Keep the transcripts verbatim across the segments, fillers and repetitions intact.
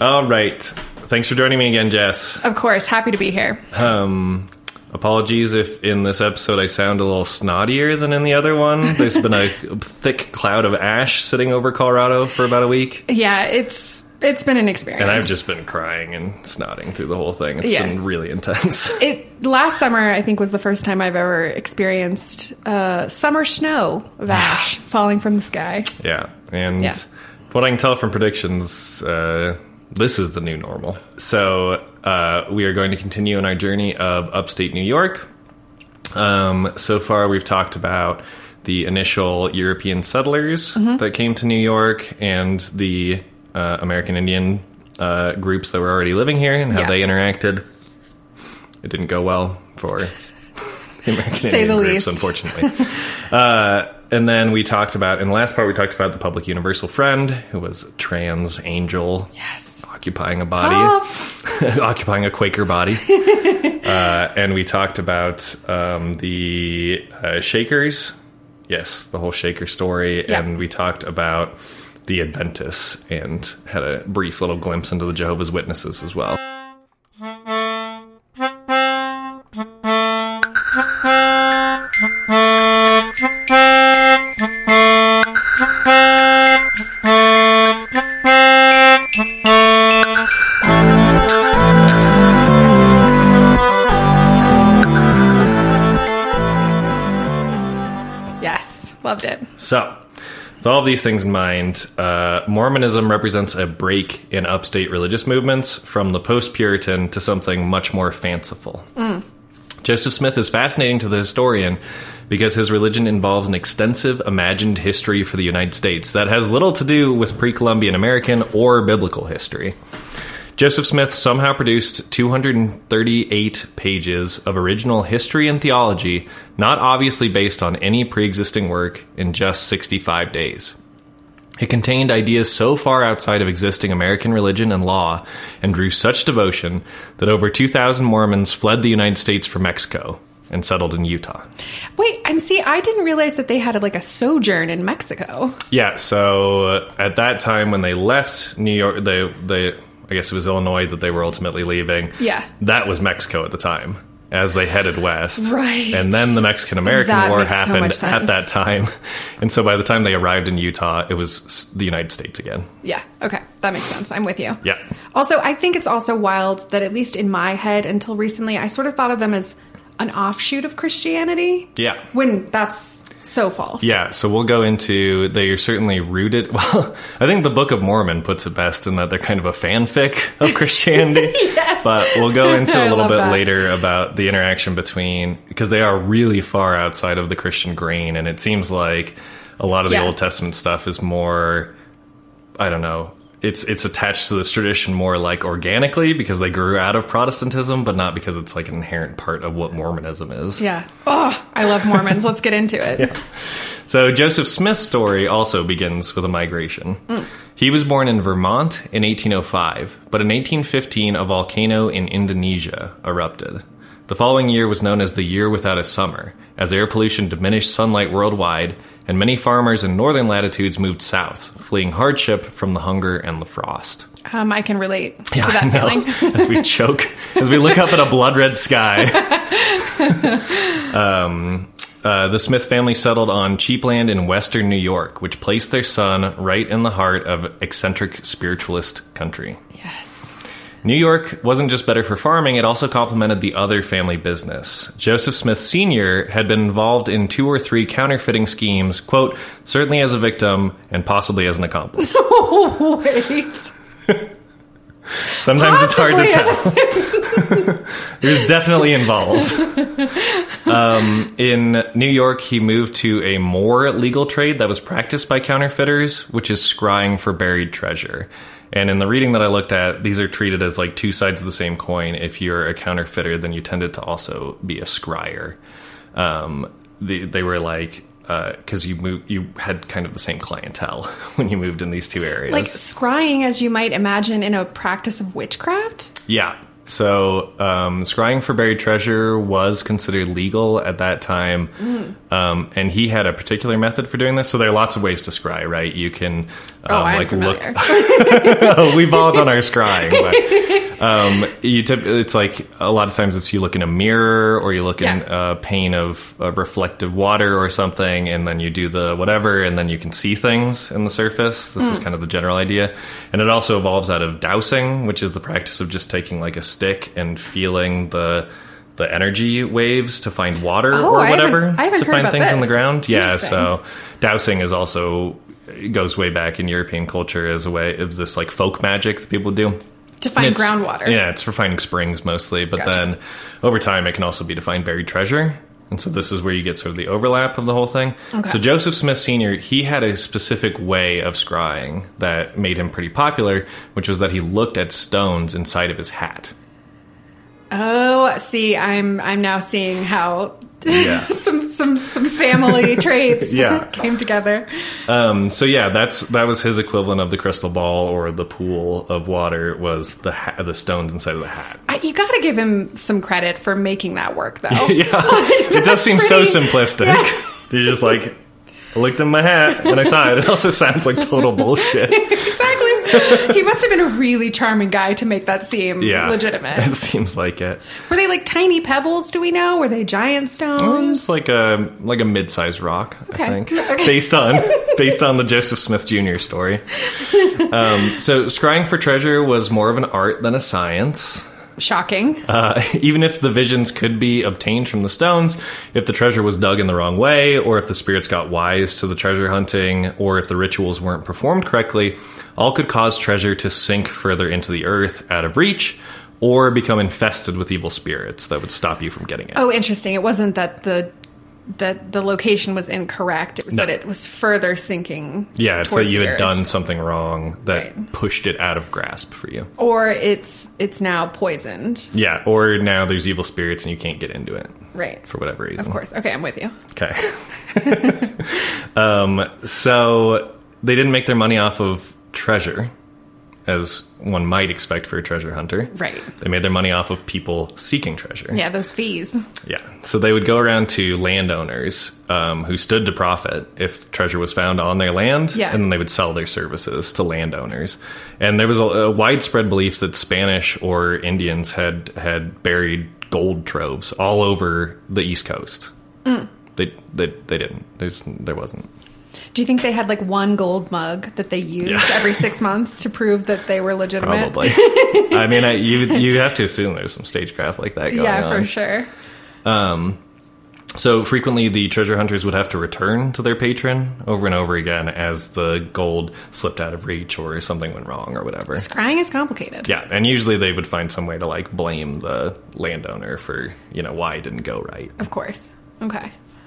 All right. Thanks for joining me again, Jess. Of course. Happy to be here. Um, apologies if in this episode I sound a little snottier than in the other one. There's been a thick cloud of ash sitting over Colorado for about a week. Yeah, it's it's been an experience. And I've just been crying and snotting through the whole thing. It's yeah. been really intense. It last summer, I think, was the first time I've ever experienced uh, summer snow of ash falling from the sky. Yeah. And yeah. what I can tell from predictions, uh, this is the new normal. So uh, we are going to continue on our journey of upstate New York. Um, so far, we've talked about the initial European settlers mm-hmm. that came to New York and the uh, American Indian uh, groups that were already living here and how yeah. they interacted. It didn't go well for the American Say Indian the groups, least. unfortunately. uh, and then we talked about, in the last part, we talked about the public universal friend, who was a trans angel. Yes. Occupying a body. occupying a Quaker body. uh, and we talked about um, the uh, Shakers. Yes, the whole Shaker story. Yep. And we talked about the Adventists and had a brief little glimpse into the Jehovah's Witnesses as well. Yes, loved it. So, with all of these things in mind, uh, Mormonism represents a break in upstate religious movements from the post-Puritan to something much more fanciful. Mm. Joseph Smith is fascinating to the historian because his religion involves an extensive imagined history for the United States that has little to do with pre-Columbian American or biblical history. Joseph Smith somehow produced two hundred thirty-eight pages of original history and theology, not obviously based on any pre-existing work, in just sixty-five days. It contained ideas so far outside of existing American religion and law, and drew such devotion, that over two thousand Mormons fled the United States for Mexico and settled in Utah. Wait, and see, I didn't realize that they had like a sojourn in Mexico. Yeah, so uh, at that time when they left New York, they they... I guess it was Illinois that they were ultimately leaving. Yeah. That was Mexico at the time, as they headed west. Right. And then the Mexican-American That War makes so happened much sense. at that time. And so by the time they arrived in Utah, it was the United States again. Yeah, okay. That makes sense. I'm with you. Yeah. Also, I think it's also wild that, at least in my head, until recently, I sort of thought of them as an offshoot of Christianity. Yeah. When that's so false. Yeah, so we'll go into, they are certainly rooted, well, I think the Book of Mormon puts it best in that they're kind of a fanfic of Christianity. Yes. But we'll go into a I little love bit that. later about the interaction between, because they are really far outside of the Christian grain, and it seems like a lot of the Yeah. Old Testament stuff is more, I don't know, it's it's attached to this tradition more like organically because they grew out of Protestantism, but not because it's like an inherent part of what Mormonism is. Yeah. Oh, I love Mormons. Let's get into it. Yeah. So Joseph Smith's story also begins with a migration. Mm. He was born in Vermont in eighteen oh five, but in eighteen fifteen a volcano in Indonesia erupted. The following year was known as the Year Without a Summer, as air pollution diminished sunlight worldwide, and many farmers in northern latitudes moved south, fleeing hardship from the hunger and the frost. Um, I can relate Yeah, to that I know. feeling. As we choke, as we look up at a blood-red sky. um, uh, the Smith family settled on cheap land in western New York, which placed their son right in the heart of eccentric spiritualist country. Yes. New York wasn't just better for farming, it also complemented the other family business. Joseph Smith Senior had been involved in two or three counterfeiting schemes, quote, certainly as a victim and possibly as an accomplice. Wait. Sometimes it's hard to tell. He was definitely involved. Um, in New York, he moved to a more legal trade that was practiced by counterfeiters, which is scrying for buried treasure. And in the reading that I looked at, these are treated as like two sides of the same coin. If you're a counterfeiter, then you tended to also be a scryer. Um, the, they were like, because uh, you moved, you had kind of the same clientele when you moved in these two areas. Like scrying, as you might imagine, in a practice of witchcraft? Yeah. So, um, scrying for buried treasure was considered legal at that time, mm. um, and he had a particular method for doing this. So there are lots of ways to scry, right? You can, um, oh, I'm like familiar. look. We've all done our scrying. But, um, you tip, it's like a lot of times it's you look in a mirror or you look in yeah. a pane of uh, reflective water or something, and then you do the whatever, and then you can see things in the surface. This mm. is kind of the general idea, and it also evolves out of dowsing, which is the practice of just taking like a stick and feeling the the energy waves to find water oh, or whatever I haven't, I haven't to heard find about things this. in the ground. Yeah, so dowsing is also it goes way back in European culture as a way of this like folk magic that people do to find groundwater. Yeah, it's for finding springs mostly, but gotcha. then over time it can also be to find buried treasure. And so this is where you get sort of the overlap of the whole thing. Okay. So Joseph Smith Senior, he had a specific way of scrying that made him pretty popular, which was that he looked at stones inside of his hat. Oh, see, I'm I'm now seeing how yeah. some some some family traits yeah. came together. Um, so yeah, that's that was his equivalent of the crystal ball or the pool of water was the ha- the stones inside of the hat. I, you got to give him some credit for making that work, though. yeah, it does seem pretty, so simplistic. Yeah. You're just like, I looked in my hat and I saw it. It also sounds like total bullshit. Exactly. He must have been a really charming guy to make that seem yeah, legitimate. It seems like it. Were they like tiny pebbles, do we know? Were they giant stones? It's like a like a mid-sized rock, okay. I think. Okay. Based on based on the Joseph Smith Junior story. Um, so scrying for treasure was more of an art than a science. Shocking. Uh, even if the visions could be obtained from the stones, if the treasure was dug in the wrong way, or if the spirits got wise to the treasure hunting, or if the rituals weren't performed correctly, all could cause treasure to sink further into the earth out of reach, or become infested with evil spirits that would stop you from getting it. Oh, interesting. It wasn't that the that the location was incorrect. It was no. that it was further sinking. Yeah, it's that you had earth. done something wrong that right. pushed it out of grasp for you. Or it's it's now poisoned. Yeah, or now there's evil spirits and you can't get into it. Right. For whatever reason. Of course. Okay, I'm with you. Okay. um, so they didn't make their money off of treasure, as one might expect for a treasure hunter. Right. They made their money off of people seeking treasure. Yeah, those fees. Yeah. So they would go around to landowners um, who stood to profit if treasure was found on their land, yeah. and then they would sell their services to landowners. And there was a, a widespread belief that Spanish or Indians had, had buried gold troves all over the East Coast. Mm. They, they they didn't. There's there wasn't. Do you think they had like one gold mug that they used yeah. every six months to prove that they were legitimate? Probably. I mean, I, you you have to assume there's some stagecraft like that going yeah, on. Yeah, for sure. Um, so frequently the treasure hunters would have to return to their patron over and over again as the gold slipped out of reach or something went wrong or whatever. Scrying is complicated. Yeah, and usually they would find some way to like blame the landowner for, you know, why it didn't go right. Of course. Okay.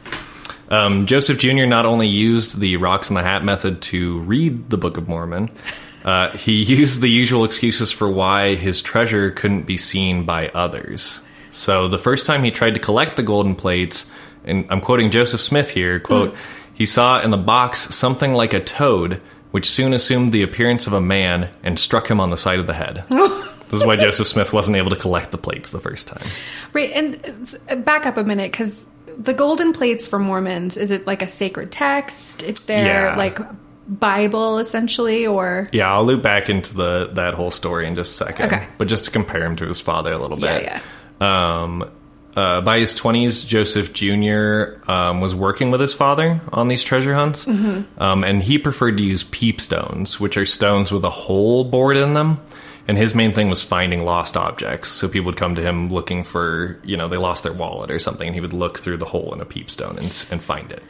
Um, Joseph Junior not only used the rocks in the hat method to read the Book of Mormon, uh, he used the usual excuses for why his treasure couldn't be seen by others. So the first time he tried to collect the golden plates, and I'm quoting Joseph Smith here, quote, mm. he saw in the box something like a toad, which soon assumed the appearance of a man and struck him on the side of the head. This is why Joseph Smith wasn't able to collect the plates the first time. Right, and back up a minute, because the golden plates for Mormons, is it like a sacred text? It's their, yeah. like, Bible, essentially, or... Yeah, I'll loop back into the that whole story in just a second. Okay. But just to compare him to his father a little bit. Yeah, yeah. Um, uh, by his twenties, Joseph Junior Um, was working with his father on these treasure hunts. Mm-hmm. Um, and he preferred to use peep stones, which are stones with a hole bored in them. And his main thing was finding lost objects. So people would come to him looking for, you know, they lost their wallet or something, and he would look through the hole in a peep stone and, and find it.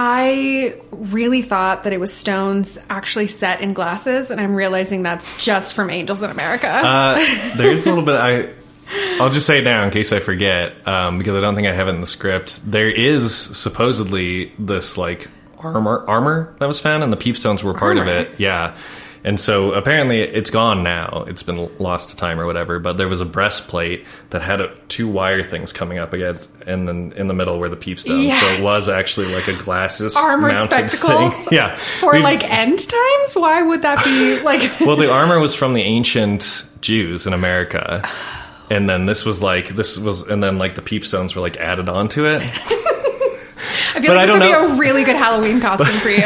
I really thought that it was stones actually set in glasses, and I'm realizing that's just from Angels in America. uh, there's a little bit... I, I'll just say it now in case I forget, um, because I don't think I have it in the script. There is supposedly this, like, armor armor that was found, and the peep stones were part armor. of it. Yeah. And so apparently it's gone now. It's been lost to time or whatever. But there was a breastplate that had a, two wire things coming up against, and then in the middle were the peep stones. Yes. So it was actually like a glasses armored mounted spectacles. Thing. Yeah, for We've, like end times. Why would that be like? Well, the armor was from the ancient Jews in America. And then this was like, this was, and then like the peepstones were like added onto it. I feel But like I this would don't be a really good Halloween costume for you.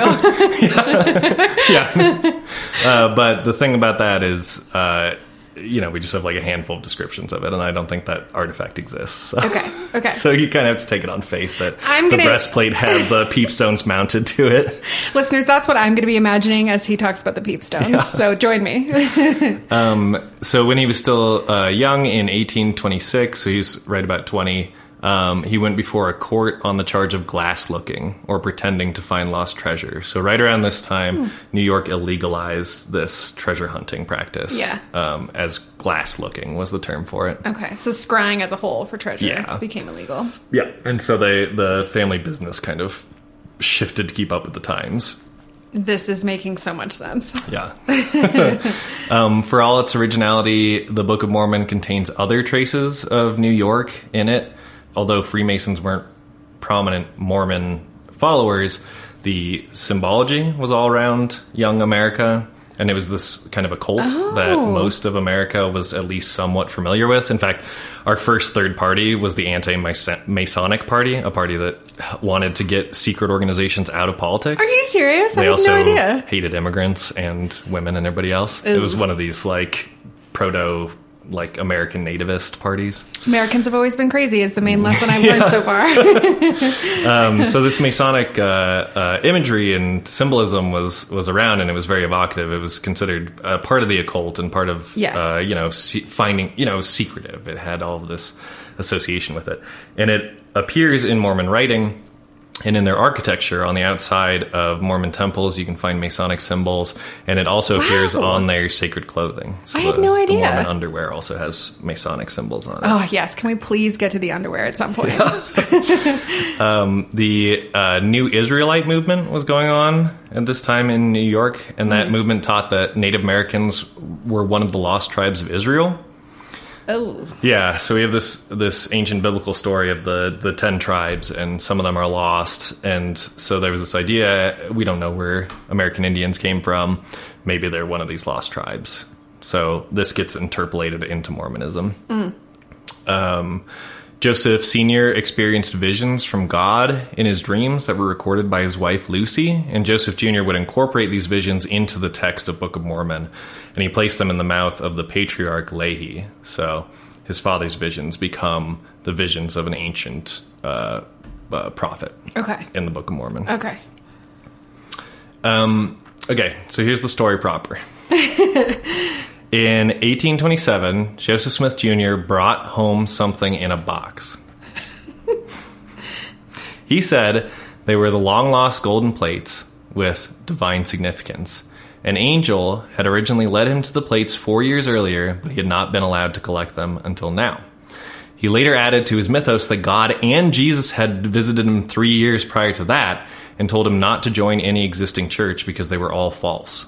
Yeah. Uh, but the thing about that is, uh, you know, we just have like a handful of descriptions of it, and I don't think that artifact exists. So. Okay, okay. So you kind of have to take it on faith that I'm the gonna- breastplate had the peepstones mounted to it. Listeners, that's what I'm going to be imagining as he talks about the peepstones. Yeah. So join me. So when he was still uh, young in eighteen twenty-six, so he's right about twenty, um, he went before a court on the charge of glass looking or pretending to find lost treasure. So right around this time, New York illegalized this treasure hunting practice. Yeah. Um, as glass looking was the term for it. Okay, so scrying as a whole for treasure Yeah. became illegal. Yeah. And so they, the family business kind of shifted to keep up with the times. This is making so much sense. Yeah. um, for all its originality, the Book of Mormon contains other traces of New York in it. Although Freemasons weren't prominent Mormon followers, the symbology was all around young America. And it was this kind of a cult Oh. that most of America was at least somewhat familiar with. In fact, our first third party was the anti-Masonic Party, a party that wanted to get secret organizations out of politics. Are you serious? I They had also no idea. hated immigrants and women and everybody else. Ooh. It was one of these like proto like American nativist parties. Americans have always been crazy is the main lesson I've learned so far. Um, so this Masonic uh, uh, imagery and symbolism was was around, and it was very evocative. It was considered uh, part of the occult and part of Yeah. uh, you know se- finding you know secretive. It had all of this association with it, and it appears in Mormon writing. And in their architecture, on the outside of Mormon temples, you can find Masonic symbols, and it also Wow. appears on their sacred clothing. So I had the- no The idea. Mormon underwear also has Masonic symbols on it. Oh, yes. Can we please get to the underwear at some point? The uh, New Israelite movement was going on at this time in New York, and that movement taught that Native Americans were one of the lost tribes of Israel. Oh. Yeah, so we have this this ancient biblical story of the, the ten tribes, and some of them are lost. And so there was this idea, we don't know where American Indians came from. Maybe they're one of these lost tribes. So this gets interpolated into Mormonism. Um, Joseph Senior experienced visions from God in his dreams that were recorded by his wife Lucy, and Joseph Junior would incorporate these visions into the text of Book of Mormon, and he placed them in the mouth of the patriarch Lehi. So his father's visions become the visions of an ancient uh, uh, prophet Okay. in the Book of Mormon. Okay. Okay, so here's the story proper. In eighteen twenty-seven, Joseph Smith Junior brought home something in a box. He said they were the long-lost golden plates with divine significance. An angel had originally led him to the plates four years earlier, but he had not been allowed to collect them until now. He later added to his mythos that God and Jesus had visited him three years prior to that and told him not to join any existing church because they were all false.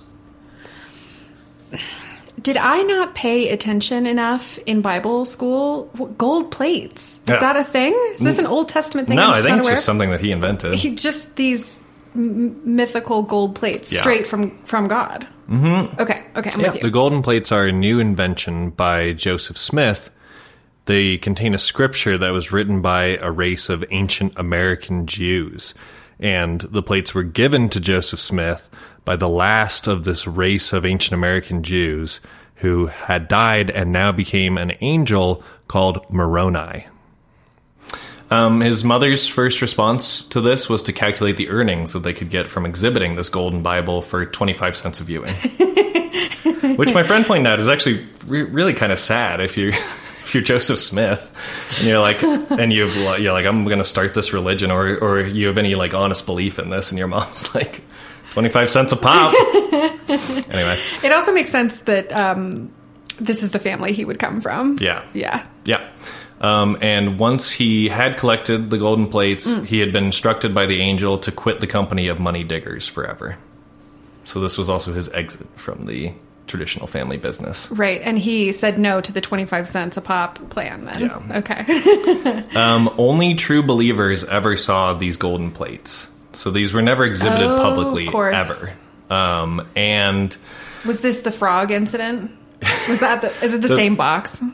Did I not pay attention enough in Bible school? W- Gold plates. Is Yeah. that a thing? Is this an Old Testament thing? No, I'm I just think not it's aware just of? something that he invented. He just these m- mythical gold plates Yeah. straight from from God. Mm-hmm. Okay, okay, I'm with you. The golden plates are a new invention by Joseph Smith. They contain a scripture that was written by a race of ancient American Jews. And the plates were given to Joseph Smith by the last of this race of ancient American Jews who had died and now became an angel called Moroni. Um, his mother's first response to this was to calculate the earnings that they could get from exhibiting this golden Bible for twenty-five cents a viewing. Which my friend pointed out is actually re- really kind of sad if you if you're Joseph Smith and you're like and you've you're like I'm going to start this religion, or or you have any like honest belief in this, and your mom's like twenty-five cents a pop. Anyway, It also makes sense that um, this is the family he would come from. yeah. Yeah. Yeah. Um, and once he had collected the golden plates, Mm. he had been instructed by the angel to quit the company of money diggers forever. So this was also his exit from the traditional family business. Right, and he said no to the twenty-five cents a pop plan then. Yeah. Okay. Um, only true believers ever saw these golden plates. So these were never exhibited Oh, publicly, of course. ever. Um, and Was this the frog incident? Was that the, is it the, The- same box?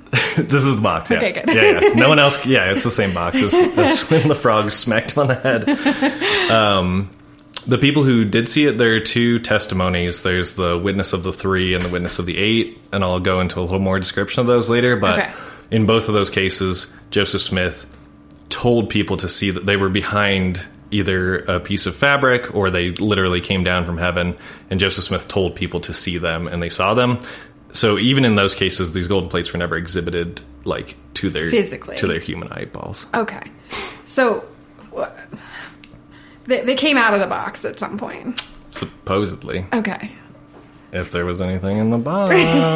This is the box, yeah. Okay, good. Yeah, yeah. No one else... Yeah, it's the same box as, as when the frog smacked him on the head. Um, the people who did see it, there are two testimonies. There's the witness of the three and the witness of the eight, and I'll go into a little more description of those later. But okay. in both of those cases, Joseph Smith told people to see that they were behind either a piece of fabric or they literally came down from heaven, and Joseph Smith told people to see them, and they saw them. So even in those cases, these golden plates were never exhibited like to their physically to their human eyeballs. Okay, so wh- they, they came out of the box at some point. Supposedly. Okay. If there was anything in the box.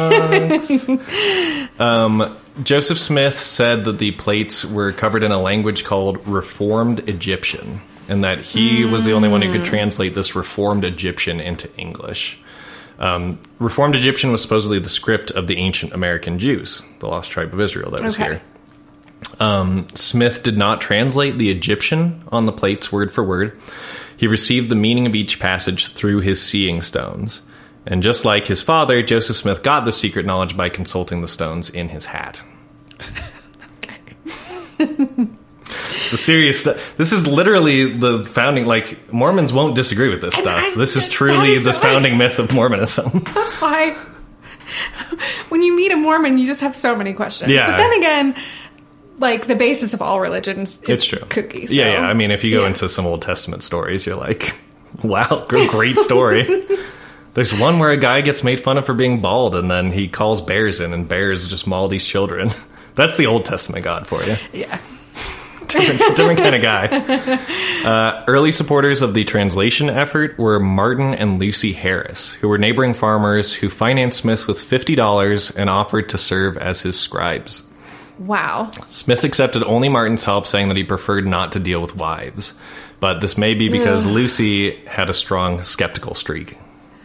um, Joseph Smith said that the plates were covered in a language called Reformed Egyptian, and that he mm. was the only one who could translate this Reformed Egyptian into English. Um, Reformed Egyptian was supposedly the script of the ancient American Jews, the lost tribe of Israel that was okay. here. Um, Smith did not translate the Egyptian on the plates word for word. He received the meaning of each passage through his seeing stones. And just like his father, Joseph Smith got the secret knowledge by consulting the stones in his hat. Okay. It's a serious stuff. This is literally the founding, like, Mormons won't disagree with this and stuff. I, this is truly is the so founding myth of Mormonism. That's why when you meet a Mormon, you just have so many questions. Yeah. But then again, like, the basis of all religions is it's true. Cookies. So. Yeah, yeah. I mean, if you go yeah. into some Old Testament stories, you're like, wow, great story. There's one where a guy gets made fun of for being bald, and then he calls bears in, and bears just maul these children. That's the Old Testament God for you. Yeah. different, different kind of guy. Uh, early supporters of the translation effort were Martin and Lucy Harris, who were neighboring farmers who financed Smith with fifty dollars and offered to serve as his scribes. Wow. Smith accepted only Martin's help, saying that he preferred not to deal with wives. But this may be because Ugh. Lucy had a strong skeptical streak.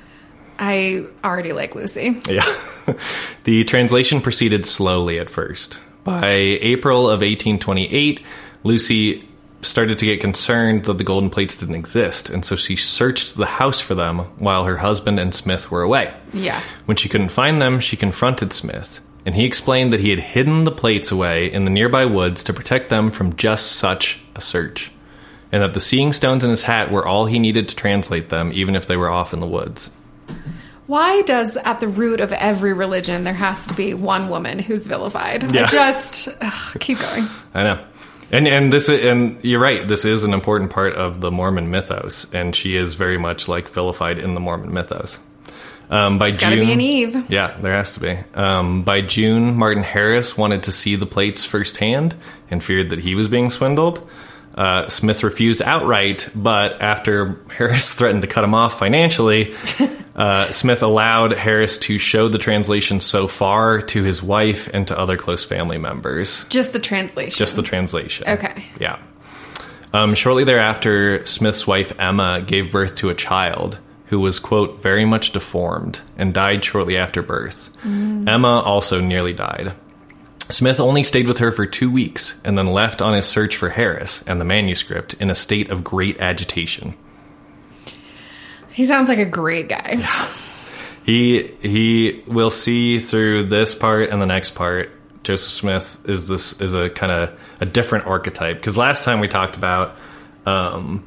I already like Lucy. Yeah. The translation proceeded slowly at first. By April of eighteen twenty-eight, Lucy started to get concerned that the golden plates didn't exist, and so she searched the house for them while her husband and Smith were away. Yeah. When she couldn't find them, she confronted Smith, and he explained that he had hidden the plates away in the nearby woods to protect them from just such a search, and that the seeing stones in his hat were all he needed to translate them, even if they were off in the woods. Why does, at the root of every religion, there has to be one woman who's vilified? Yeah. I just ugh, keep going. I know. And and this is, and you're right, this is an important part of the Mormon mythos, and she is very much like vilified in the Mormon mythos. Um, by There's June, gotta be an Eve. Yeah, there has to be. Um, by June, Martin Harris wanted to see the plates firsthand and feared that he was being swindled. Uh, Smith refused outright, but after Harris threatened to cut him off financially, uh, Smith allowed Harris to show the translation so far to his wife and to other close family members. Just the translation? Just the translation. Okay. Yeah. Um, shortly thereafter, Smith's wife, Emma, gave birth to a child who was, quote, very much deformed and died shortly after birth. Mm. Emma also nearly died. Smith only stayed with her for two weeks and then left on his search for Harris and the manuscript in a state of great agitation. He sounds like a great guy. Yeah. He he will see through this part and the next part. Joseph Smith is this is a kind of a different archetype, because last time we talked about um,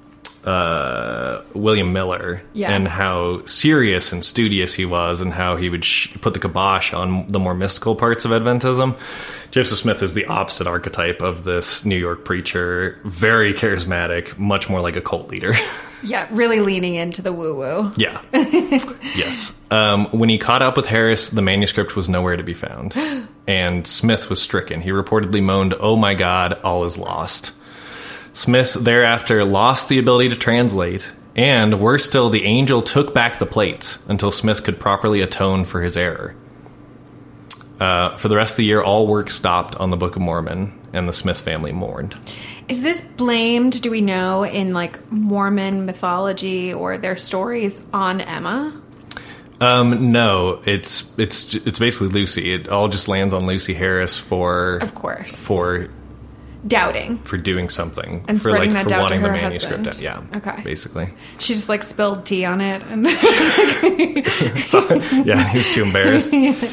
uh, William Miller yeah. and how serious and studious he was, and how he would sh- put the kibosh on the more mystical parts of Adventism. Joseph Smith is the opposite archetype of this New York preacher, very charismatic, much more like a cult leader. Yeah, really leaning into the woo-woo. Yeah. Yes. Um, when he caught up with Harris, the manuscript was nowhere to be found. And Smith was stricken. He reportedly moaned, "Oh my God, all is lost." Smith thereafter lost the ability to translate, and worse still, the angel took back the plates until Smith could properly atone for his error. Uh, for the rest of the year, all work stopped on the Book of Mormon, and the Smith family mourned. Is this blamed, do we know, in like Mormon mythology or their stories on Emma? Um, no, it's it's it's basically Lucy. It all just lands on Lucy Harris for, of course, for doubting, for doing something, and for spreading like that for doubt wanting to the her manuscript. husband. Yeah, okay, basically. She just like spilled tea on it, and so, yeah, he was too embarrassed. Yeah.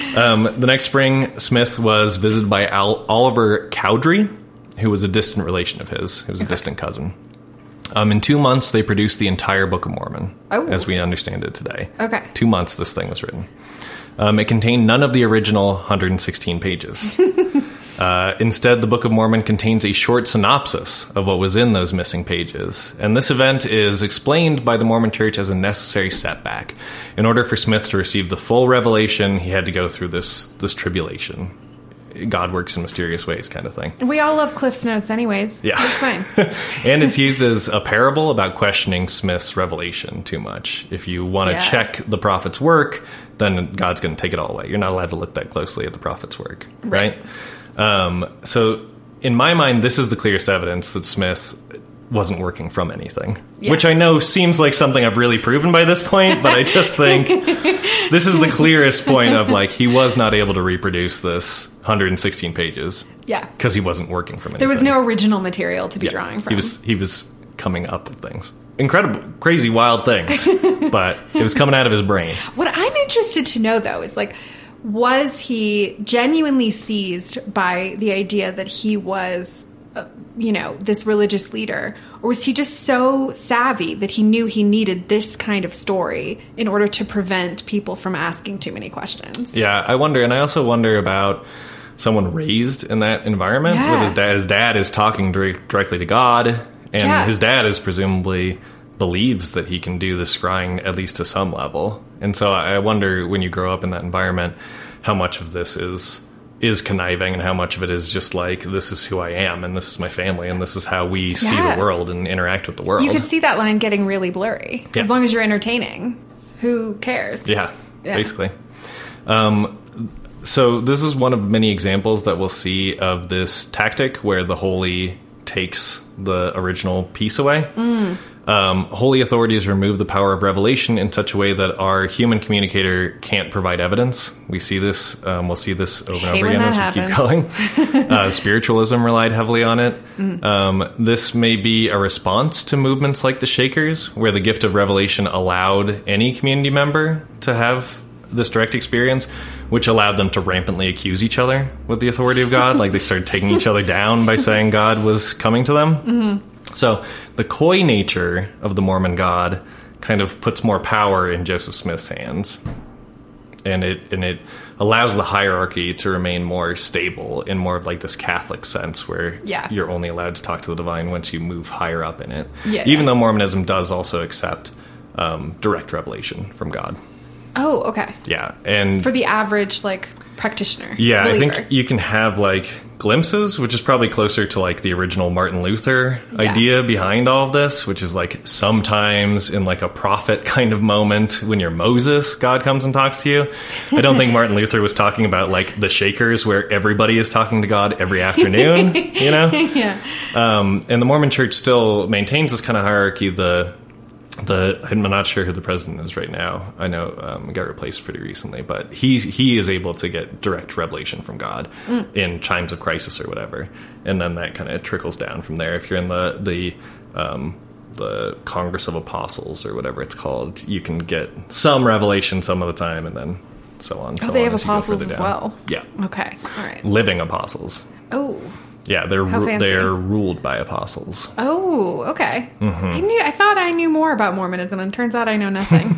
Um, the next spring, Smith was visited by Al- Oliver Cowdery, who was a distant relation of his. He was a okay. distant cousin. Um, in two months, they produced the entire Book of Mormon, oh. as we understand it today. Okay. Two months this thing was written. Um, it contained none of the original one hundred sixteen pages. Uh, instead, the Book of Mormon contains a short synopsis of what was in those missing pages. And this event is explained by the Mormon Church as a necessary setback. In order for Smith to receive the full revelation, he had to go through this, this tribulation. God works in mysterious ways kind of thing. We all love Cliff's Notes anyways. Yeah. It's fine. And it's used as a parable about questioning Smith's revelation too much. If you want to yeah. check the prophet's work, then God's going to take it all away. You're not allowed to look that closely at the prophet's work, right? right? Um, so in my mind, this is the clearest evidence that Smith wasn't working from anything, yeah. which I know seems like something I've really proven by this point, but I just think this is the clearest point of like, he was not able to reproduce this one hundred sixteen pages. Yeah. Because he wasn't working from anything. There was no original material to be yeah. drawing from. He was, he was coming up with things. Incredible, crazy, wild things, but it was coming out of his brain. What I'm interested to know though is like, was he genuinely seized by the idea that he was, uh, you know, this religious leader? Or was he just so savvy that he knew he needed this kind of story in order to prevent people from asking too many questions? Yeah, I wonder. And I also wonder about someone raised in that environment yeah. with his dad. His dad is talking direct, directly to God. And yeah. his dad is presumably believes that he can do the scrying at least to some level. And so I wonder, when you grow up in that environment, how much of this is is conniving and how much of it is just like, this is who I am and this is my family and this is how we yeah. see the world and interact with the world. You could see that line getting really blurry. Yeah. As long as you're entertaining, who cares? Yeah, yeah. basically. Um, so this is one of many examples that we'll see of this tactic where the holy takes the original piece away. Mm. Um, holy authorities remove the power of revelation in such a way that our human communicator can't provide evidence. We see this. Um, we'll see this over and over again as we keep going. uh, spiritualism relied heavily on it. Mm. Um, this may be a response to movements like the Shakers, where the gift of revelation allowed any community member to have this direct experience, which allowed them to rampantly accuse each other with the authority of God. Like they started taking each other down by saying God was coming to them. Mm-hmm. So the coy nature of the Mormon God kind of puts more power in Joseph Smith's hands, and it and it allows the hierarchy to remain more stable in more of like this Catholic sense, where yeah. you're only allowed to talk to the divine once you move higher up in it. Yeah, Even yeah. though Mormonism does also accept um, direct revelation from God. Oh, okay. Yeah, and for the average like practitioner. Yeah, believer. I think you can have like glimpses, which is probably closer to like the original Martin Luther yeah. idea behind all of this, which is like sometimes in like a prophet kind of moment when you're Moses, God comes and talks to you. I don't think Martin Luther was talking about like the Shakers where everybody is talking to God every afternoon, you know? Yeah. Um, and the Mormon Church still maintains this kind of hierarchy. The The I'm not sure who the president is right now. I know um, it got replaced pretty recently, but he he is able to get direct revelation from God mm. in times of crisis or whatever, and then that kind of trickles down from there. If you're in the the um, the Congress of Apostles or whatever it's called, you can get some revelation some of the time, and then so on. Oh, so they on have as apostles as down. well. Yeah. Okay. All right. Living apostles. Oh. Yeah, they're How fancy. they're ruled by apostles. Oh, okay. Mm-hmm. I knew. I thought I knew more about Mormonism, and turns out I know nothing.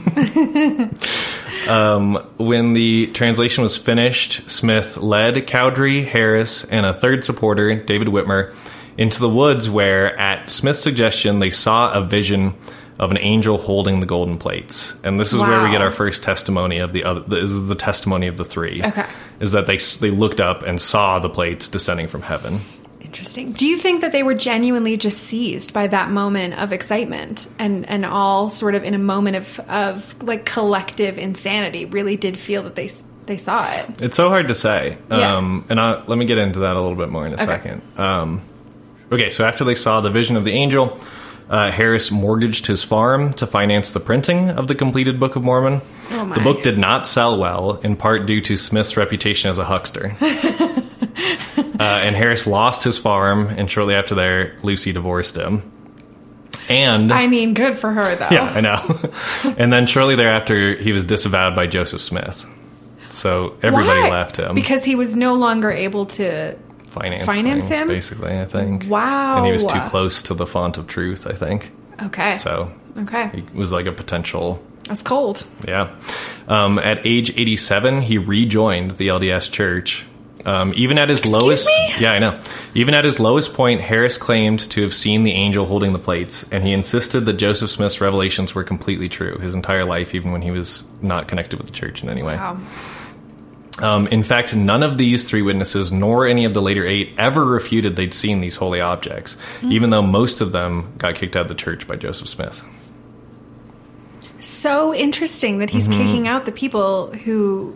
um, when the translation was finished, Smith led Cowdery, Harris, and a third supporter, David Whitmer, into the woods where, at Smith's suggestion, they saw a vision of an angel holding the golden plates. And this is wow. where we get our first testimony of the other. This is the testimony of the three. Okay. Is that they they looked up and saw the plates descending from heaven. Interesting. Do you think that they were genuinely just seized by that moment of excitement and, and all sort of in a moment of, of like collective insanity really did feel that they they saw it? It's so hard to say. Yeah. Um, and I, let me get into that a little bit more in a okay. second. Um, okay, so after they saw the vision of the angel, uh, Harris mortgaged his farm to finance the printing of the completed Book of Mormon. Oh my. The book did not sell well, in part due to Smith's reputation as a huckster. Uh, and Harris lost his farm, and shortly after there, Lucy divorced him. And I mean, good for her, though. Yeah, I know. And then shortly thereafter, he was disavowed by Joseph Smith. So everybody Why? left him. Because he was no longer able to finance, finance things, him? basically, I think. Wow. And he was too close to the font of truth, I think. Okay. So Okay. he was like a potential... That's cold. Yeah. Um, at age eighty-seven, he rejoined the L D S Church. Um, even at his Excuse lowest... me? Yeah, I know. Even at his lowest point, Harris claimed to have seen the angel holding the plates, and he insisted that Joseph Smith's revelations were completely true his entire life, even when he was not connected with the church in any way. Wow. Um, in fact, none of these three witnesses, nor any of the later eight, ever refuted they'd seen these holy objects, mm. even though most of them got kicked out of the church by Joseph Smith. So interesting that he's mm-hmm. kicking out the people who...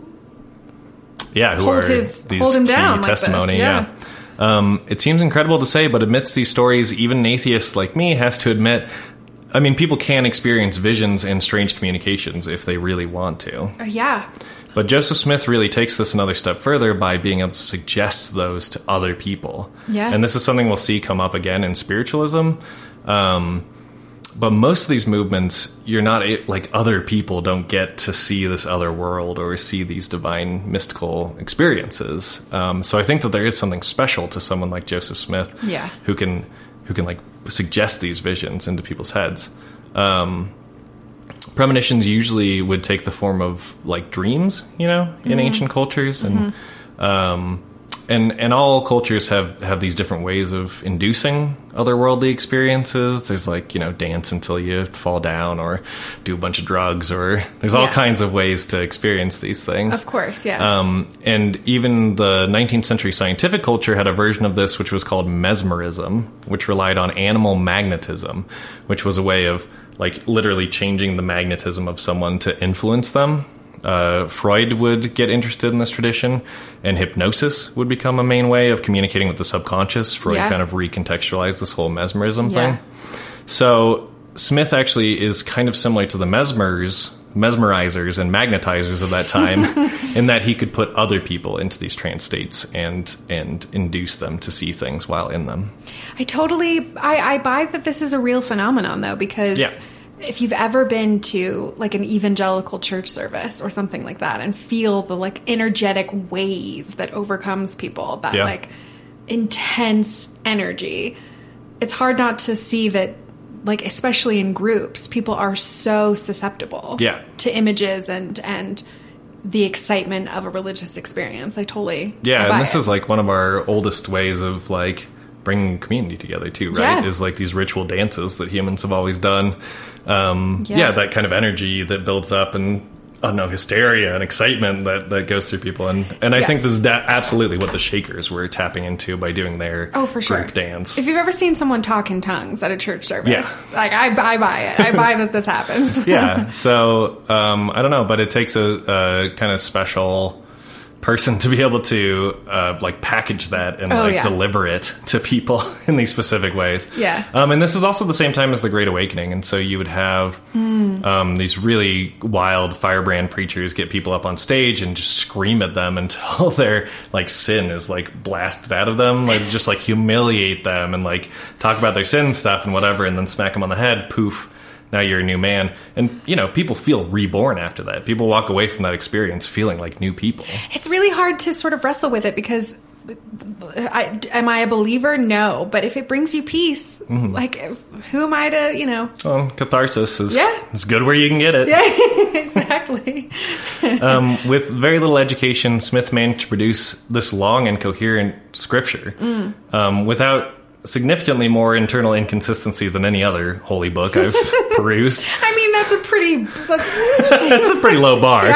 Yeah, who hold are his, these hold him key down testimony. Like yeah. yeah. Um, it seems incredible to say, but amidst these stories, even an atheist like me has to admit, I mean, people can experience visions and strange communications if they really want to. Uh, yeah. But Joseph Smith really takes this another step further by being able to suggest those to other people. Yeah. And this is something we'll see come up again in spiritualism. Um, but most of these movements, you're not, like, other people don't get to see this other world or see these divine mystical experiences. Um, so I think that there is something special to someone like Joseph Smith, yeah. who can, who can like suggest these visions into people's heads. Um, premonitions usually would take the form of like dreams, you know, in mm-hmm. ancient cultures, and mm-hmm. um, and and all cultures have have these different ways of inducing otherworldly experiences. There's like, you know, dance until you fall down, or do a bunch of drugs, or there's all yeah. kinds of ways to experience these things. Of course, yeah. Um, and even the nineteenth century scientific culture had a version of this, which was called mesmerism, which relied on animal magnetism, which was a way of like literally changing the magnetism of someone to influence them. Uh, Freud would get interested in this tradition, and hypnosis would become a main way of communicating with the subconscious. Freud yeah. kind of recontextualized this whole mesmerism yeah. thing. So Smith actually is kind of similar to the mesmers, mesmerizers and magnetizers of that time in that he could put other people into these trance states and and induce them to see things while in them. I totally, I, I buy that this is a real phenomenon, though, because... Yeah. If you've ever been to like an evangelical church service or something like that and feel the like energetic wave that overcomes people, that yeah. like intense energy, it's hard not to see that, like, especially in groups, people are so susceptible yeah. to images and, and the excitement of a religious experience. I totally Yeah, and this it. is like one of our oldest ways of like bringing community together too, right? Yeah. Is like these ritual dances that humans have always done. Um, yeah. yeah, that kind of energy that builds up, and I don't know, hysteria and excitement that, that goes through people. And, and I yeah. think this is da- absolutely what the Shakers were tapping into by doing their oh, for sure. group dance. If you've ever seen someone talk in tongues at a church service, yeah. like I, I buy it. I buy that this happens. yeah. So um, I don't know, but it takes a, a kind of special person to be able to uh, like package that and oh, like yeah. deliver it to people in these specific ways. Yeah. Um, and this is also the same time as the Great Awakening, and so you would have mm. um, these really wild firebrand preachers get people up on stage and just scream at them until their like sin is like blasted out of them, like just like humiliate them and like talk about their sin and stuff and whatever, and then smack them on the head. Poof. Now you're a new man. And, you know, people feel reborn after that. People walk away from that experience feeling like new people. It's really hard to sort of wrestle with it because, I, am I a believer? No. But if it brings you peace, mm-hmm. like, who am I to, you know? Well, catharsis is, yeah. is good where you can get it. Yeah, exactly. um, with very little education, Smith managed to produce this long and coherent scripture mm. um, without significantly more internal inconsistency than any other holy book I've perused. I mean, that's a pretty... That's, that's a pretty low bar.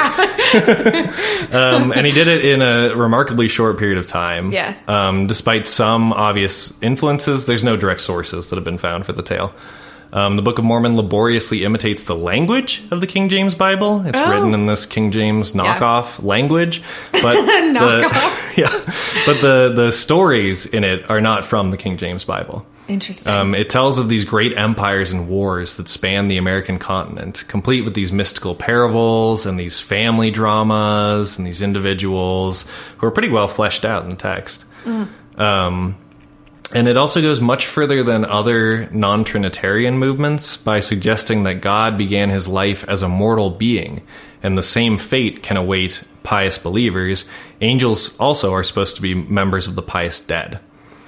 Yeah. um, and he did it in a remarkably short period of time. Yeah. Um, despite some obvious influences, there's no direct sources that have been found for the tale. Um, the Book of Mormon laboriously imitates the language of the King James Bible. It's oh. written in this King James knockoff yeah. language, but knockoff. The, yeah, but the the stories in it are not from the King James Bible. Interesting. Um, it tells of these great empires and wars that span the American continent, complete with these mystical parables and these family dramas and these individuals who are pretty well fleshed out in the text. Mm. Um, And it also goes much further than other non-Trinitarian movements by suggesting that God began his life as a mortal being, and the same fate can await pious believers, angels also are supposed to be members of the pious dead.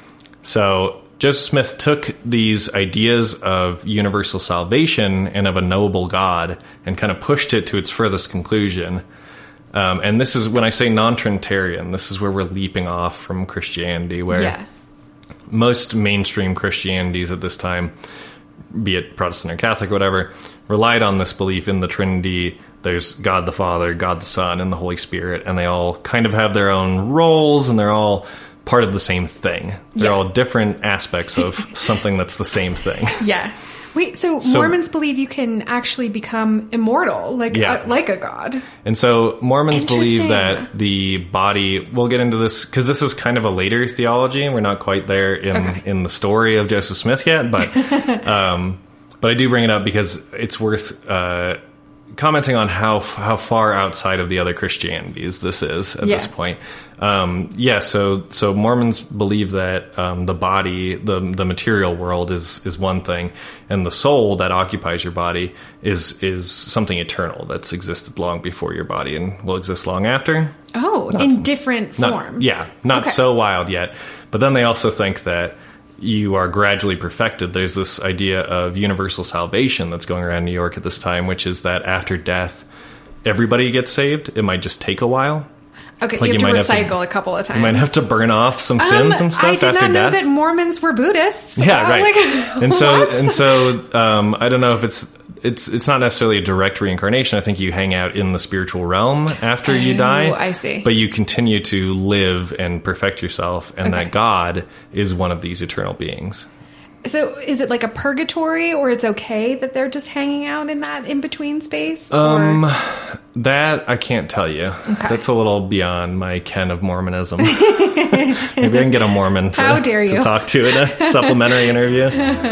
So Joseph Smith took these ideas of universal salvation and of a knowable God and kind of pushed it to its furthest conclusion. Um, and this is, when I say non-Trinitarian, this is where we're leaping off from Christianity, where Yeah. most mainstream Christianities at this time, be it Protestant or Catholic or whatever, relied on this belief in the Trinity. There's God the Father, God the Son, and the Holy Spirit, and they all kind of have their own roles, and they're all part of the same thing. They're Yeah. all different aspects of something that's the same thing. Yeah. Wait, so, So- Mormons believe you can actually become immortal, like Yeah. uh, like a god. And so Mormons believe Interesting. that the body, we'll get into this because this is kind of a later theology, and we're not quite there in, Okay. in the story of Joseph Smith yet, but um, but I do bring it up because it's worth uh, commenting on how how far outside of the other Christianities this is at Yeah. this point. Um, yeah, so so Mormons believe that um, the body, the the material world is is one thing, and the soul that occupies your body is is something eternal that's existed long before your body and will exist long after. Oh, in different Not- forms. Yeah, not Okay. so wild yet. But then they also think that you are gradually perfected. There's this idea of universal salvation that's going around New York at this time, which is that after death, everybody gets saved. It might just take a while. Okay, Like, you you have to might have to- recycle a couple of times. You might have to burn off some Um, sins and stuff I did after not know death. that Mormons were Buddhists. Yeah, Uh, right. like, and so, what? and so, um, I don't know if it's it's it's not necessarily a direct reincarnation. I think you hang out in the spiritual realm after you Oh, die. I see. But you continue to live and perfect yourself, and Okay. that God is one of these eternal beings. So is it like a purgatory, or it's okay that they're just hanging out in that in-between space? Um, or? That I can't tell you. Okay. That's a little beyond my ken of Mormonism. Maybe I can get a Mormon to, How dare to you. talk to in a supplementary interview.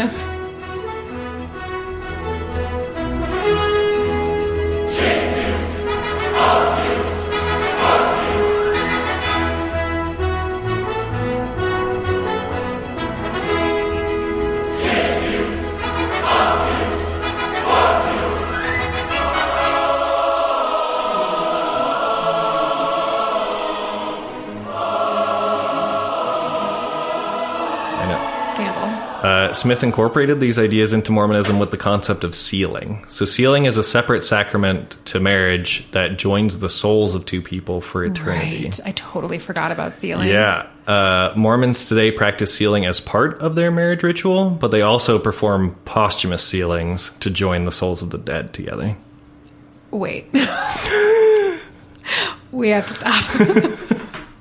I know. Scandal. Uh, Smith incorporated these ideas into Mormonism with the concept of sealing. So sealing is a separate sacrament to marriage that joins the souls of two people for eternity. Right. I totally forgot about sealing. Yeah. Uh, Mormons today practice sealing as part of their marriage ritual, but they also perform posthumous sealings to join the souls of the dead together. Wait. We have to stop.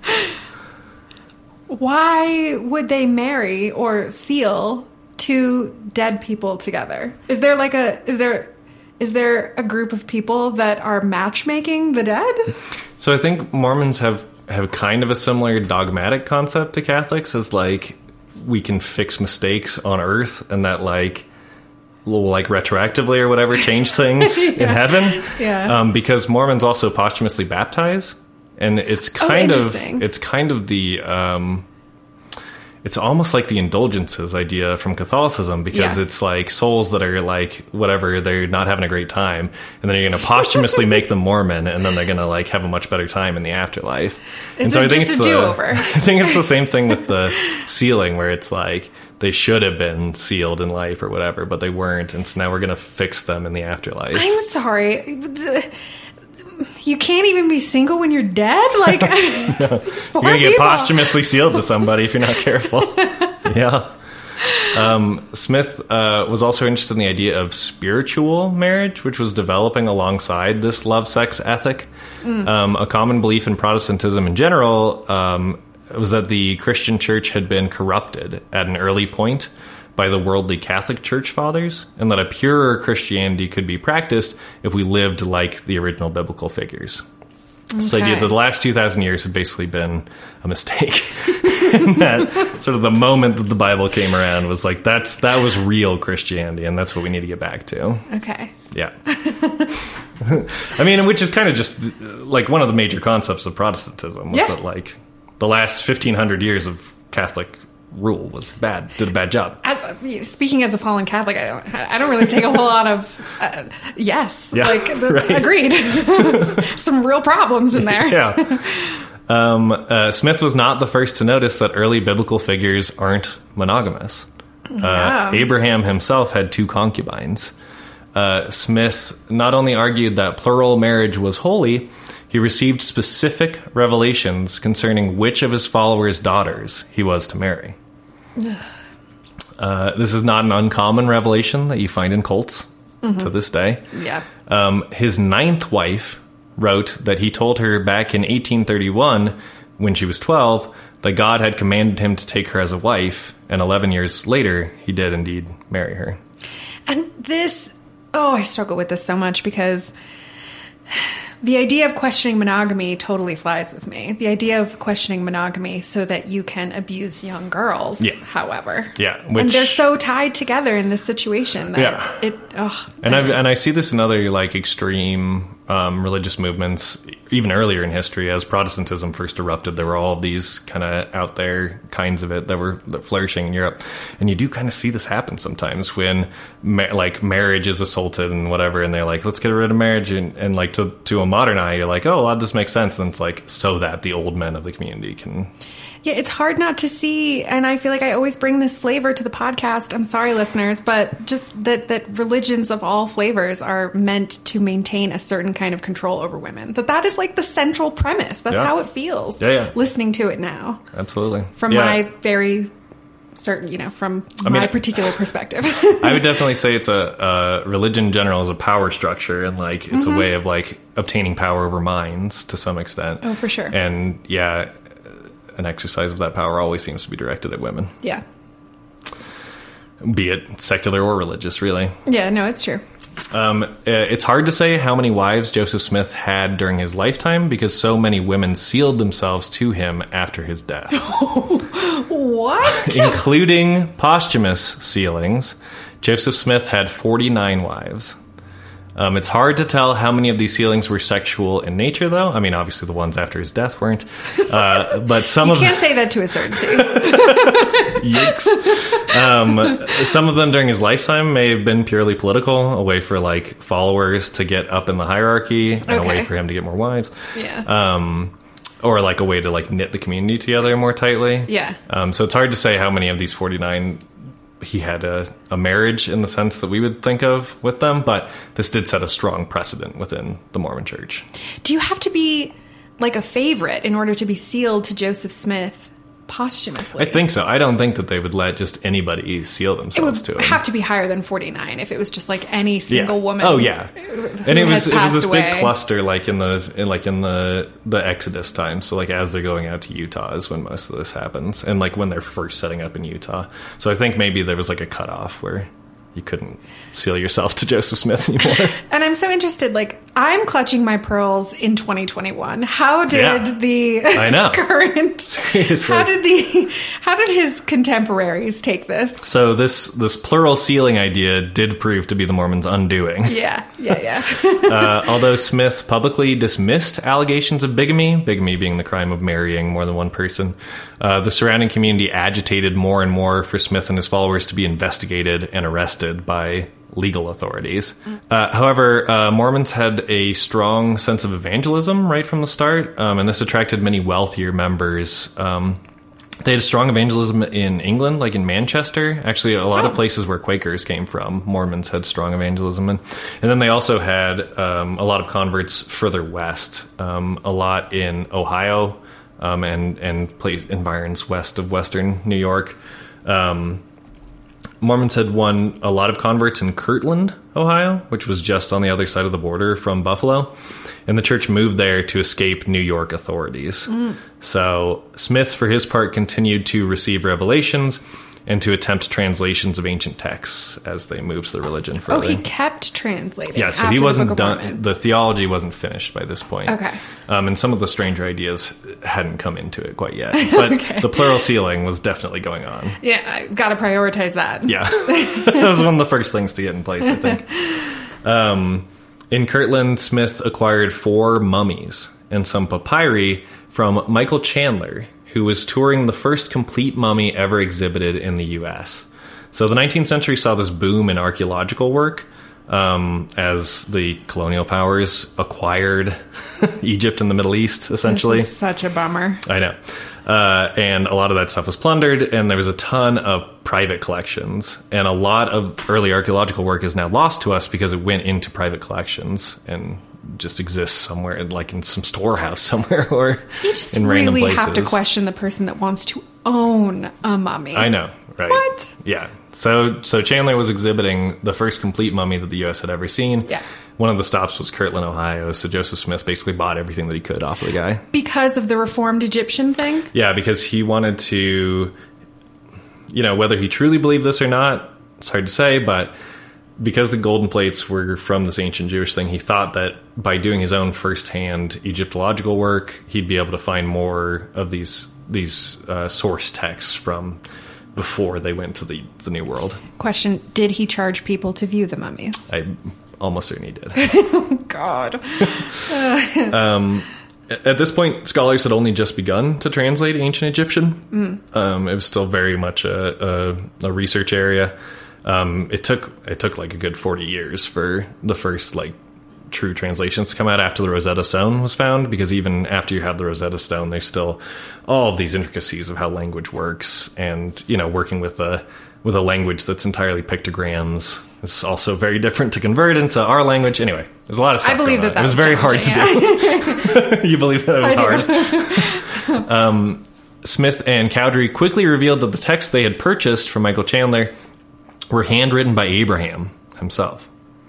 Why would they marry or seal two dead people together? Is there like a is there is there a group of people that are matchmaking the dead? So I think Mormons have, have kind of a similar dogmatic concept to Catholics, as like we can fix mistakes on earth and that like will like retroactively or whatever change things in heaven. Yeah. Um, because Mormons also posthumously baptize, and it's kind of interesting. it's kind of the um, it's almost like the indulgences idea from Catholicism, because Yeah. it's like souls that are like whatever, they're not having a great time, and then you're going to posthumously make them Mormon, and then they're going to like have a much better time in the afterlife. and Is it just a the do-over? I think it's the same thing with the sealing, where it's like they should have been sealed in life or whatever, but they weren't, and so now we're going to fix them in the afterlife. I'm sorry. You can't even be single when you're dead? Like, these poor You're gonna get people. posthumously sealed to somebody if you're not careful. Yeah. Um, Smith uh, was also interested in the idea of spiritual marriage, which was developing alongside this love-sex ethic. Mm. Um, a common belief in Protestantism in general um, was that the Christian church had been corrupted at an early point by the worldly Catholic Church fathers, and that a purer Christianity could be practiced if we lived like the original biblical figures. So the idea Okay. that the last two thousand years had basically been a mistake. And that sort of the moment that the Bible came around was like, that's that was real Christianity, and that's what we need to get back to. Okay. Yeah. I mean, which is kind of just uh, like one of the major concepts of Protestantism was Yeah. that like the last fifteen hundred years of Catholic rule was bad, did a bad job. As a, speaking as a fallen Catholic, I don't, I don't really take a whole lot of uh, yes, yeah, like the, right. agreed. Some real problems in there. Yeah. Um, uh, Smith was not the first to notice that early biblical figures aren't monogamous. Yeah. Uh, Abraham himself had two concubines. Uh, Smith not only argued that plural marriage was holy, he received specific revelations concerning which of his followers' daughters he was to marry. uh, this is not an uncommon revelation that you find in cults mm-hmm. to this day. Yeah. Um, his ninth wife wrote that he told her back in eighteen thirty-one, when she was twelve, that God had commanded him to take her as a wife, and eleven years later, he did indeed marry her. And this, oh, I struggle with this so much because the idea of questioning monogamy totally flies with me. The idea of questioning monogamy so that you can abuse young girls, yeah. however. Yeah. Which, and they're so tied together in this situation that yeah. it, oh. And, I've, and I see this in other, like, extreme um, religious movements, even earlier in history, as Protestantism first erupted. There were all of these kind of out there kinds of it that were flourishing in Europe. And you do kind of see this happen sometimes when, ma- like, marriage is assaulted and whatever, and they're like, let's get rid of marriage. And, and like, to, to a modern eye, you're like, oh, a lot of this makes sense. And it's like, so that the old men of the community can... Yeah, it's hard not to see, and I feel like I always bring this flavor to the podcast. I'm sorry, listeners, but just that, that religions of all flavors are meant to maintain a certain kind of control over women. That that is like the central premise. That's yeah. how it feels. Yeah, yeah. Listening to it now. Absolutely. From yeah. my very certain, you know, from I my mean, particular perspective. I would definitely say it's a, a religion in general is a power structure, and like it's mm-hmm. a way of like obtaining power over minds to some extent. Oh, for sure. And yeah, an exercise of that power always seems to be directed at women. Yeah. Be it secular or religious, really. Yeah, no, it's true. Um, it's hard to say how many wives Joseph Smith had during his lifetime because so many women sealed themselves to him after his death. What? Including posthumous sealings, Joseph Smith had forty-nine wives. Um, it's hard to tell how many of these sealings were sexual in nature, though. I mean, obviously the ones after his death weren't. Uh, but some you of can't say that to a certainty. Yikes. Um, some of them during his lifetime may have been purely political, a way for like followers to get up in the hierarchy, and okay. a way for him to get more wives. Yeah. Um, or like a way to like knit the community together more tightly. Yeah. Um, so it's hard to say how many of these forty-nine he had a, a marriage in the sense that we would think of with them, but this did set a strong precedent within the Mormon Church. Do you have to be like a favorite in order to be sealed to Joseph Smith posthumously? I think so. I don't think that they would let just anybody seal themselves to it. It him. would have to be higher than forty-nine if it was just like any single yeah. woman. Oh yeah, and it was it was this away. big cluster like in the in, like in the the Exodus time. So like as they're going out to Utah is when most of this happens, and like when they're first setting up in Utah. So I think maybe there was like a cutoff where you couldn't seal yourself to Joseph Smith anymore. And I'm so interested, like, I'm clutching my pearls in twenty twenty-one. How did yeah, the I know. current... Seriously. How did the... How did his contemporaries take this? So this, this plural sealing idea did prove to be the Mormons' undoing. Yeah, yeah, yeah. uh, although Smith publicly dismissed allegations of bigamy, bigamy being the crime of marrying more than one person, uh, the surrounding community agitated more and more for Smith and his followers to be investigated and arrested by legal authorities. Uh, however, uh, Mormons had a strong sense of evangelism right from the start, um, and this attracted many wealthier members. Um, they had strong evangelism in England, like in Manchester. Actually, a lot oh. of places where Quakers came from, Mormons had strong evangelism in. And then they also had um, a lot of converts further west, um, a lot in Ohio um, and, and place, environs west of western New York. Um, Mormons had won a lot of converts in Kirtland, Ohio, which was just on the other side of the border from Buffalo. And the church moved there to escape New York authorities. Mm. So Smith, for his part, continued to receive revelations and to attempt translations of ancient texts as they moved the religion further. Oh, he kept translating. Yeah, so after he wasn't the done. Mormon. The theology wasn't finished by this point. Okay. Um, and some of the stranger ideas hadn't come into it quite yet. But okay. the plural sealing was definitely going on. Yeah, I got to prioritize that. Yeah. That was one of the first things to get in place, I think. Um, in Kirtland, Smith acquired four mummies and some papyri from Michael Chandler, who was touring the first complete mummy ever exhibited in the U S. So the nineteenth century saw this boom in archaeological work um, as the colonial powers acquired Egypt and the Middle East, essentially. This is such a bummer. I know. Uh, and a lot of that stuff was plundered, and there was a ton of private collections. And a lot of early archaeological work is now lost to us because it went into private collections and just exists somewhere, like in some storehouse somewhere, or you just in random really places. have to question the person that wants to own a mummy. I know, right? What? Yeah. So, so Chandler was exhibiting the first complete mummy that the U S had ever seen. Yeah. One of the stops was Kirtland, Ohio. So Joseph Smith basically bought everything that he could off of the guy. Because of the Reformed Egyptian thing? Yeah, because he wanted to, you know, whether he truly believed this or not, it's hard to say, but because the golden plates were from this ancient Jewish thing, he thought that by doing his own firsthand Egyptological work, he'd be able to find more of these these uh, source texts from before they went to the, the New World. Question, did he charge people to view the mummies? I almost certainly did. God. um, at this point, scholars had only just begun to translate ancient Egyptian. Mm. Um, it was still very much a, a, a research area. Um, it took it took like a good forty years for the first like true translations to come out after the Rosetta Stone was found, because even after you have the Rosetta Stone, there's still all of these intricacies of how language works, and you know, working with a with a language that's entirely pictograms is also very different to convert into our language. Anyway, there's a lot of stuff. I believe that, that it was, was very hard to yeah. do. You believe that it was hard? um, Smith and Cowdery quickly revealed that the texts they had purchased from Michael Chandler were handwritten by Abraham himself.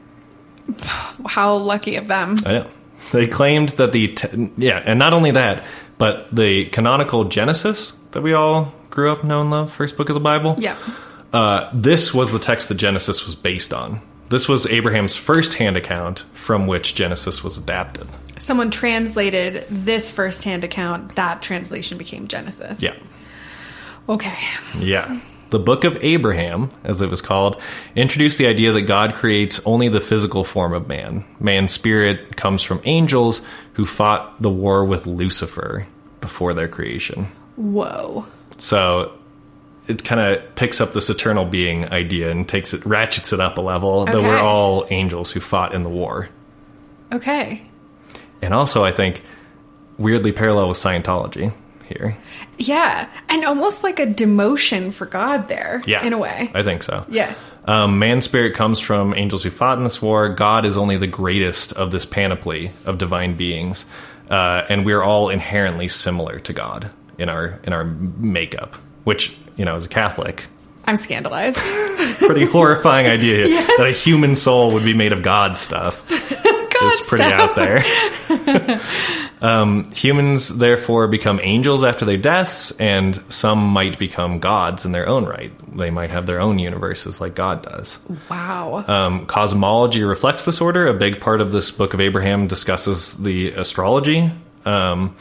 How lucky of them. I know. They claimed that the... Te- yeah, and not only that, but the canonical Genesis that we all grew up, know, and love, first book of the Bible. Yeah. Uh, this was the text that Genesis was based on. This was Abraham's first-hand account from which Genesis was adapted. Someone translated this first-hand account. That translation became Genesis. Yeah. Okay. Yeah. The Book of Abraham, as it was called, introduced the idea that God creates only the physical form of man. Man's spirit comes from angels who fought the war with Lucifer before their creation. Whoa. So it kind of picks up this eternal being idea and takes it, ratchets it up a level, okay. that we're all angels who fought in the war. Okay. And also, I think, weirdly parallel with Scientology here. Yeah, and almost like a demotion for God there, yeah, in a way. I think so. Yeah. Um, man's spirit comes from angels who fought in this war. God is only the greatest of this panoply of divine beings, uh, and we're all inherently similar to God in our in our makeup. Which, you know, as a Catholic, I'm scandalized. Pretty horrifying idea yes. that a human soul would be made of God stuff. God is pretty stuff. out there. um, humans, therefore, become angels after their deaths, and some might become gods in their own right. They might have their own universes like God does. Wow. Um, cosmology reflects this order. A big part of this Book of Abraham discusses the astrology. Um,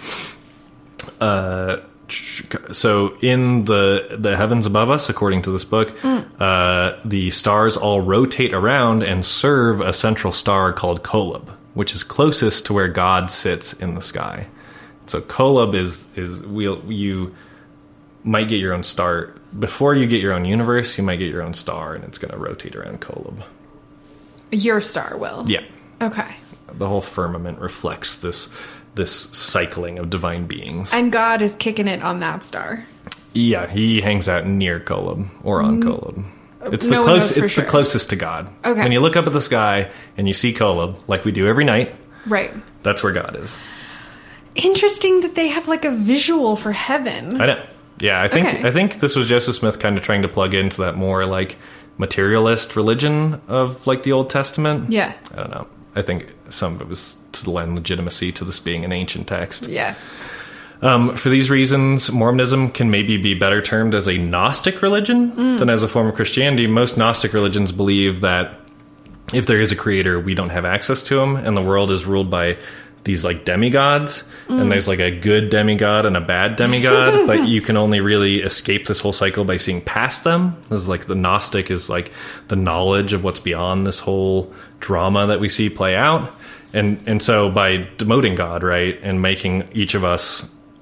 uh, so in the the heavens above us, according to this book, mm. uh, the stars all rotate around and serve a central star called Kolob, which is closest to where God sits in the sky. So Kolob is is we'll, you might get your own star before you get your own universe. You might get your own star, and it's going to rotate around Kolob. Your star will. Yeah. Okay. The whole firmament reflects this. This cycling of divine beings. And God is kicking it on that star. Yeah, he hangs out near Kolob or on mm. Kolob. It's no the close it's sure. the closest to God. Okay. When you look up at the sky and you see Kolob, like we do every night, right. That's where God is. Interesting that they have like a visual for heaven. I know. Yeah, I think okay. I think this was Joseph Smith kind of trying to plug into that more like materialist religion of like the Old Testament. Yeah. I don't know. I think some of it was to lend legitimacy to this being an ancient text. Yeah. Um, for these reasons, Mormonism can maybe be better termed as a Gnostic religion mm. than as a form of Christianity. Most Gnostic religions believe that if there is a creator, we don't have access to him, and the world is ruled by these like demigods, mm. and there's like a good demigod and a bad demigod, but you can only really escape this whole cycle by seeing past them. This is like the Gnostic is like the knowledge of what's beyond this whole drama that we see play out. And and so by demoting God, right, and making each of us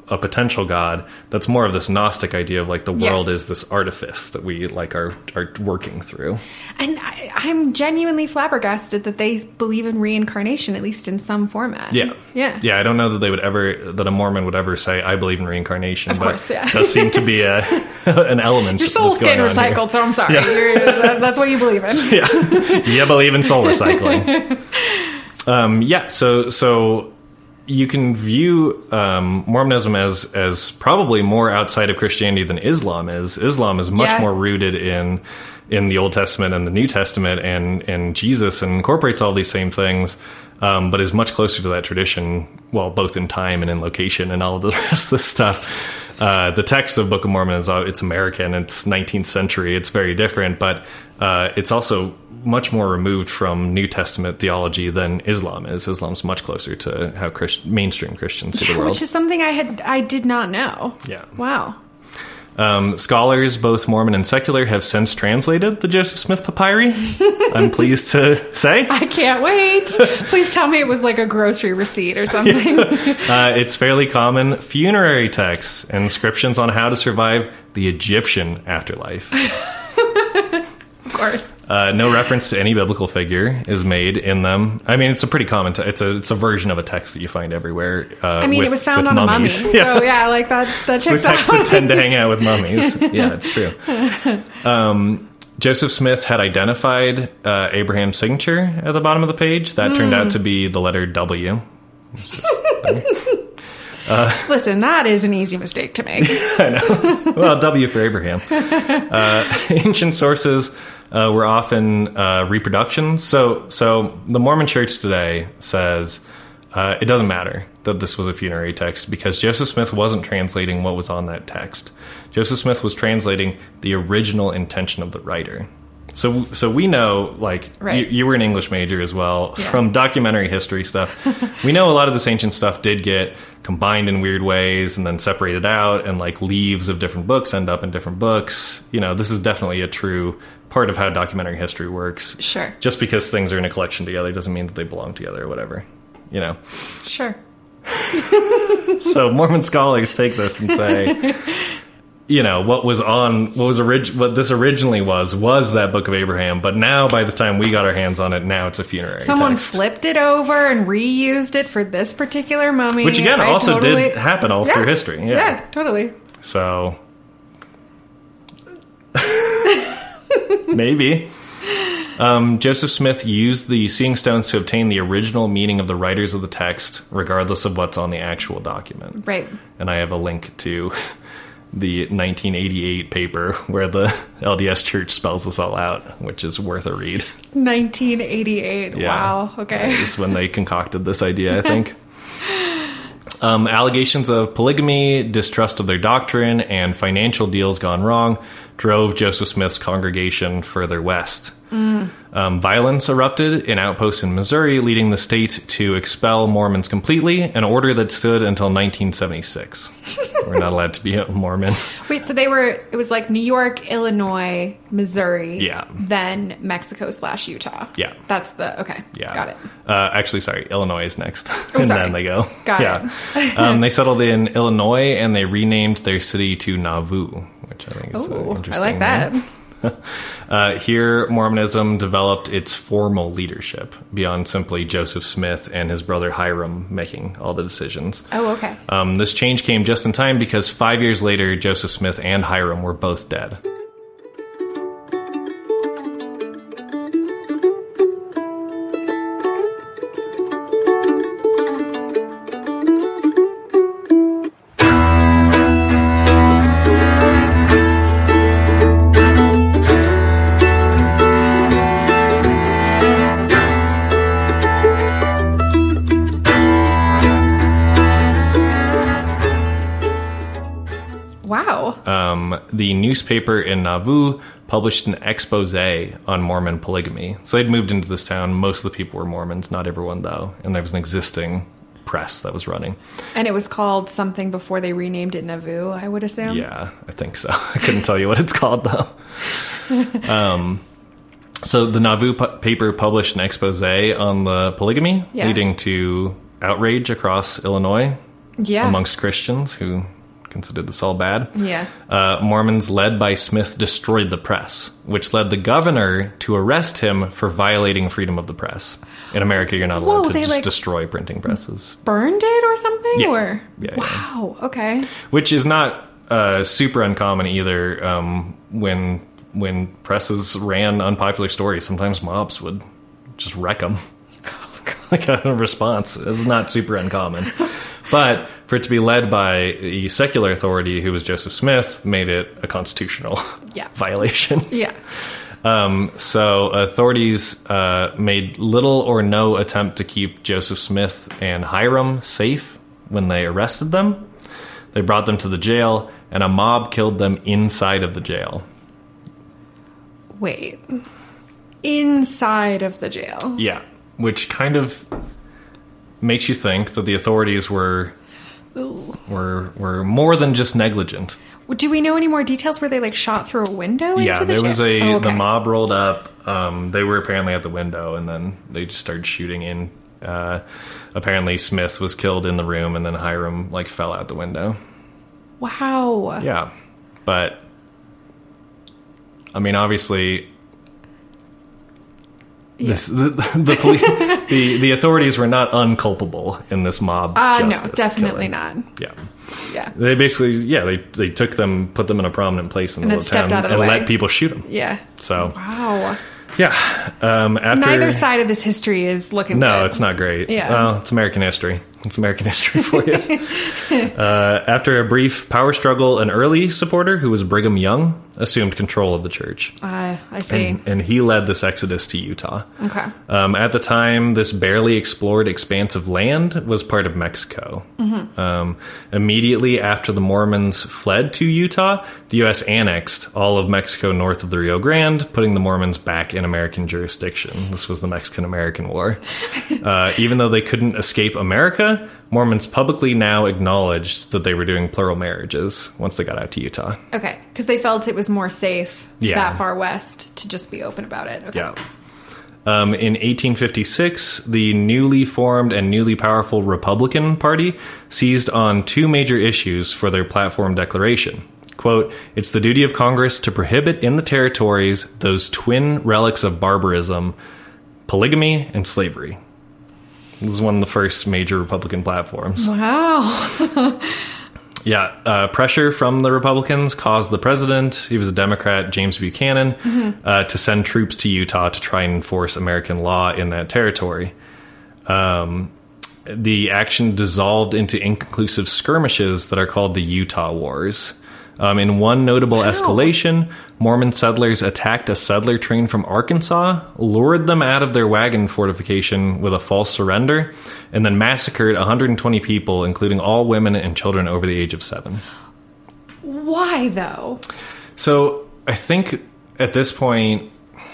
a potential God that's more of this Gnostic idea of like the Yeah. world is this artifice that we like are are working through. And I, I'm genuinely flabbergasted that they believe in reincarnation, at least in some format. Yeah. Yeah. Yeah, I don't know that they would ever, that a Mormon would ever say, I believe in reincarnation. Of but course, yeah. it does seem to be a, an element. Your soul's that's going getting on here. recycled, so I'm sorry. Yeah. You're, that, that's what you believe in. Yeah. You believe in soul recycling. um, yeah, so, so you can view um, Mormonism as, as probably more outside of Christianity than Islam is. Islam is much Yeah. more rooted in in the Old Testament and the New Testament and, and Jesus, and incorporates all these same things, um, but is much closer to that tradition, well, both in time and in location and all of the rest of this stuff. Uh, the text of Book of Mormon is, uh, it's American, it's nineteenth century, it's very different, but uh, it's also much more removed from New Testament theology than Islam is. Islam's much closer to how Christ- mainstream Christians see the world. Which is something I had I did not know. Yeah. Wow. Um, scholars, both Mormon and secular, have since translated the Joseph Smith Papyri. I'm pleased to say. I can't wait. Please tell me it was like a grocery receipt or something. Uh, it's fairly common funerary texts and inscriptions on how to survive the Egyptian afterlife. Of course. Uh, no reference to any biblical figure is made in them. I mean, it's a pretty common. Te- it's a it's a version of a text that you find everywhere. Uh, I mean, with, it was found with on mummies. a mummy. So yeah, like that that The checks texts out. that tend to hang out with mummies. Yeah, it's true. Um, Joseph Smith had identified uh, Abraham's signature at the bottom of the page. That turned out to be the letter W. Listen, that is an easy mistake to make. I know. Well, W for Abraham. Uh, ancient sources uh, were often uh, reproductions. So, so the Mormon Church today says uh, it doesn't matter that this was a funerary text because Joseph Smith wasn't translating what was on that text. Joseph Smith was translating the original intention of the writer. So, so we know, like, Right. you, you were an English major as well, Yeah. from documentary history stuff. We know a lot of this ancient stuff did get combined in weird ways and then separated out, and, like, leaves of different books end up in different books. You know, this is definitely a true part of how documentary history works. Sure. Just because things are in a collection together doesn't mean that they belong together or whatever, you know. Sure. So Mormon scholars take this and say, you know, what was on, what was orig- what this originally was, was that Book of Abraham, but now by the time we got our hands on it, now it's a funerary Someone text. flipped it over and reused it for this particular mummy. Which again, I also totally- did happen all Yeah. through history. Yeah. Yeah, totally. So, maybe. Um, Joseph Smith used the seeing stones to obtain the original meaning of the writers of the text, regardless of what's on the actual document. Right. And I have a link to the nineteen eighty-eight paper where the L D S Church spells this all out, which is worth a read. nineteen eighty-eight. Yeah. Wow. Okay. It's when they concocted this idea, I think. Um, allegations of polygamy, distrust of their doctrine, and financial deals gone wrong drove Joseph Smith's congregation further west. Mm. Um, violence erupted in outposts in Missouri, leading the state to expel Mormons completely, an order that stood until nineteen seventy-six. We're not allowed to be a Mormon. Wait, so they were, it was like New York, Illinois, Missouri. Yeah. Then Mexico slash Utah. Yeah. That's the, okay. Yeah. Got it. Uh, actually, sorry, Illinois is next. Oh, and sorry. then they go. Got yeah. it. um, they settled in Illinois, and they renamed their city to Nauvoo, which I think is uh, Oh, interesting. I like that. Uh, here, Mormonism developed its formal leadership beyond simply Joseph Smith and his brother Hiram making all the decisions. Oh, okay. Um, this change came just in time because five years later, Joseph Smith and Hiram were both dead. Wow. Um, the newspaper in Nauvoo published an expose on Mormon polygamy. So they'd moved into this town. Most of the people were Mormons, not everyone, though. And there was an existing press that was running. And it was called something before they renamed it Nauvoo, I would assume. Yeah, I think so. I couldn't tell you what it's called, though. um, so the Nauvoo pu- paper published an expose on the polygamy, Yeah. leading to outrage across Illinois. Yeah. amongst Christians who considered this all bad. Yeah. Uh, Mormons led by Smith destroyed the press, which led the governor to arrest him for violating freedom of the press. In America, you're not allowed Whoa, to they, just like, destroy printing presses. Burned it or something? Yeah. Or Yeah, yeah. wow. Okay. Which is not uh, super uncommon either. Um, when when presses ran unpopular stories, sometimes mobs would just wreck them. Like a response. It's not super uncommon. But for it to be led by a secular authority who was Joseph Smith made it a constitutional Yeah. violation. Yeah. Um, so authorities uh, made little or no attempt to keep Joseph Smith and Hiram safe when they arrested them. They brought them to the jail, and a mob killed them inside of the jail. Wait. Inside of the jail. Yeah, which kind of makes you think that the authorities were Ooh. were were more than just negligent. Do we know any more details where they like shot through a window into Yeah, the there jail? was a Oh, okay. the mob rolled up. Um, they were apparently at the window, and then they just started shooting in. Uh, apparently, Smith was killed in the room, and then Hiram like fell out the window. Wow. Yeah, but I mean, obviously, this the the, police, the the authorities were not unculpable in this mob. Uh, no, justice definitely killing. not. Yeah. Yeah. They basically, yeah, they they took them, put them in a prominent place in the And then little town, stepped out of the and way. let people shoot them. Yeah. So, Wow. yeah. Um, after Neither side of this history is looking no, good. it's not great. Yeah. Well, it's American history. It's American history for you. uh, after a brief power struggle, an early supporter who was Brigham Young assumed control of the church. Uh, I see. And, and he led this exodus to Utah. Okay. Um, at the time, this barely explored expanse of land was part of Mexico. Mm-hmm. Um, immediately after the Mormons fled to Utah, the U S annexed all of Mexico north of the Rio Grande, putting the Mormons back in American jurisdiction. This was the Mexican-American War. Uh, even though they couldn't escape America, Mormons publicly now acknowledged that they were doing plural marriages once they got out to Utah. Okay. Because they felt it was more safe Yeah. that far west to just be open about it. Okay. Yeah. Um, in eighteen fifty-six, the newly formed and newly powerful Republican Party seized on two major issues for their platform declaration. Quote, "It's the duty of Congress to prohibit in the territories those twin relics of barbarism, polygamy and slavery." This is one of the first major Republican platforms. Wow. Yeah, uh, pressure from the Republicans caused the president, he was a Democrat, James Buchanan, mm-hmm. uh, to send troops to Utah to try and enforce American law in that territory. Um, the action dissolved into inconclusive skirmishes that are called the Utah Wars. Um, in one notable Wow. escalation, Mormon settlers attacked a settler train from Arkansas, lured them out of their wagon fortification with a false surrender, and then massacred one hundred twenty people, including all women and children over the age of seven. Why, though? So I think at this point,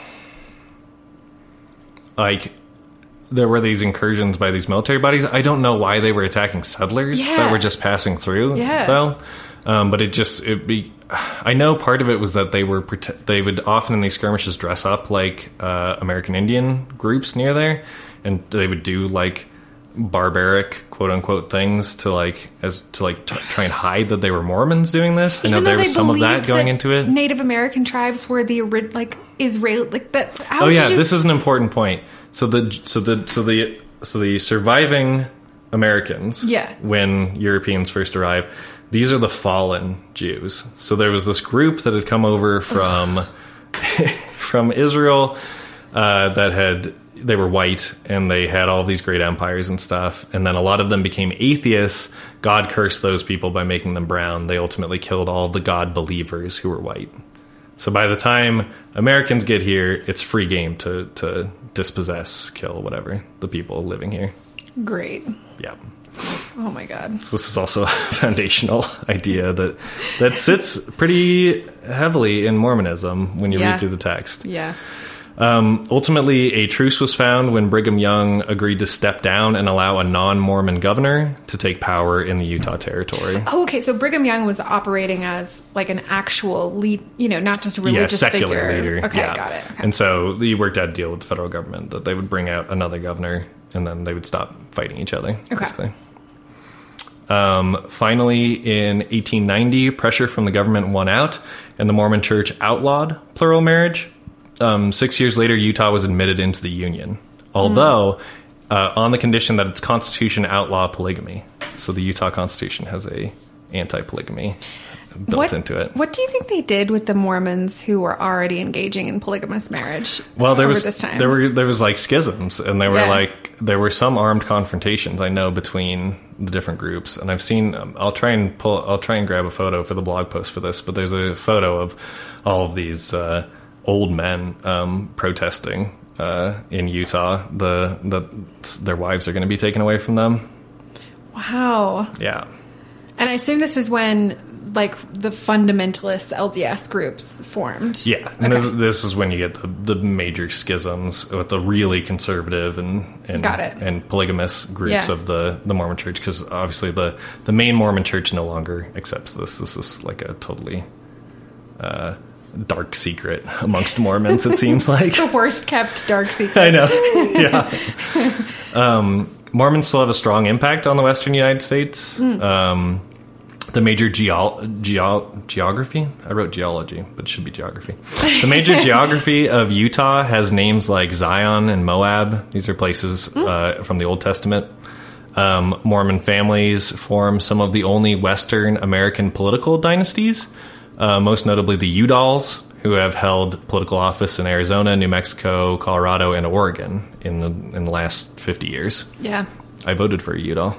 like, there were these incursions by these military bodies. I don't know why they were attacking settlers Yeah. that were just passing through, Yeah. though. Um, but it just, it be, I know part of it was that they were, prote- they would often in these skirmishes dress up like uh, American Indian groups near there, and they would do like barbaric quote unquote things to like, as to like t- try and hide that they were Mormons doing this. I know Even though there they was some of that believed going that into it. Native American tribes were the ori- like Israel, like that. How Oh did yeah, you- this is an important point. So the so the so the so the surviving Americans, Yeah. when Europeans first arrived, these are the fallen Jews. So there was this group that had come over from from Israel uh, that had they were white and they had all these great empires and stuff, and then a lot of them became atheists. God cursed those people by making them brown. They ultimately killed all the God believers who were white. So by the time Americans get here, it's free game to, to dispossess, kill, whatever, the people living here. Great. Yeah. Oh my God. So this is also a foundational idea that that sits pretty heavily in Mormonism when you Yeah. read through the text. Yeah. Um, ultimately, a truce was found when Brigham Young agreed to step down and allow a non-Mormon governor to take power in the Utah Territory. Oh, okay. So Brigham Young was operating as like an actual lead, you know, not just a religious yeah, secular figure. leader. Okay, yeah. got it. Okay. And so he worked out a deal with the federal government that they would bring out another governor and then they would stop fighting each other, Okay. basically. Um, finally, in eighteen ninety, pressure from the government won out, and the Mormon Church outlawed plural marriage. Um, six years later, Utah was admitted into the Union, although uh, on the condition that its constitution outlaw polygamy. So the Utah Constitution has a anti-polygamy built what, into it. What do you think they did with the Mormons who were already engaging in polygamous marriage? Well, there over was this time? there were there was like schisms, and there were Yeah. like there were some armed confrontations. I know between the different groups, and I've seen. Um, I'll try and pull. I'll try and grab a photo for the blog post for this. But there's a photo of all of these uh, old men um, protesting uh, in Utah. The the their wives are going to be taken away from them. Wow. Yeah. And I assume this is when, like, the fundamentalist L D S groups formed. Yeah, and Okay. this, this is when you get the, the major schisms with the really conservative and and, Got it. and polygamous groups Yeah. of the, the Mormon Church, because obviously the, the main Mormon Church no longer accepts this. This is like a totally uh, dark secret amongst Mormons, it seems like. The worst kept dark secret. I know, yeah. um, Mormons still have a strong impact on the western United States. Mm. Um, the major geo- geo- geography, I wrote geology, but it should be geography. The major geography of Utah has names like Zion and Moab. These are places Mm. uh, from the Old Testament. Um, Mormon families form some of the only Western American political dynasties, uh, most notably the Udalls, who have held political office in Arizona, New Mexico, Colorado, and Oregon in the in the last fifty years. Yeah. I voted for a Udall.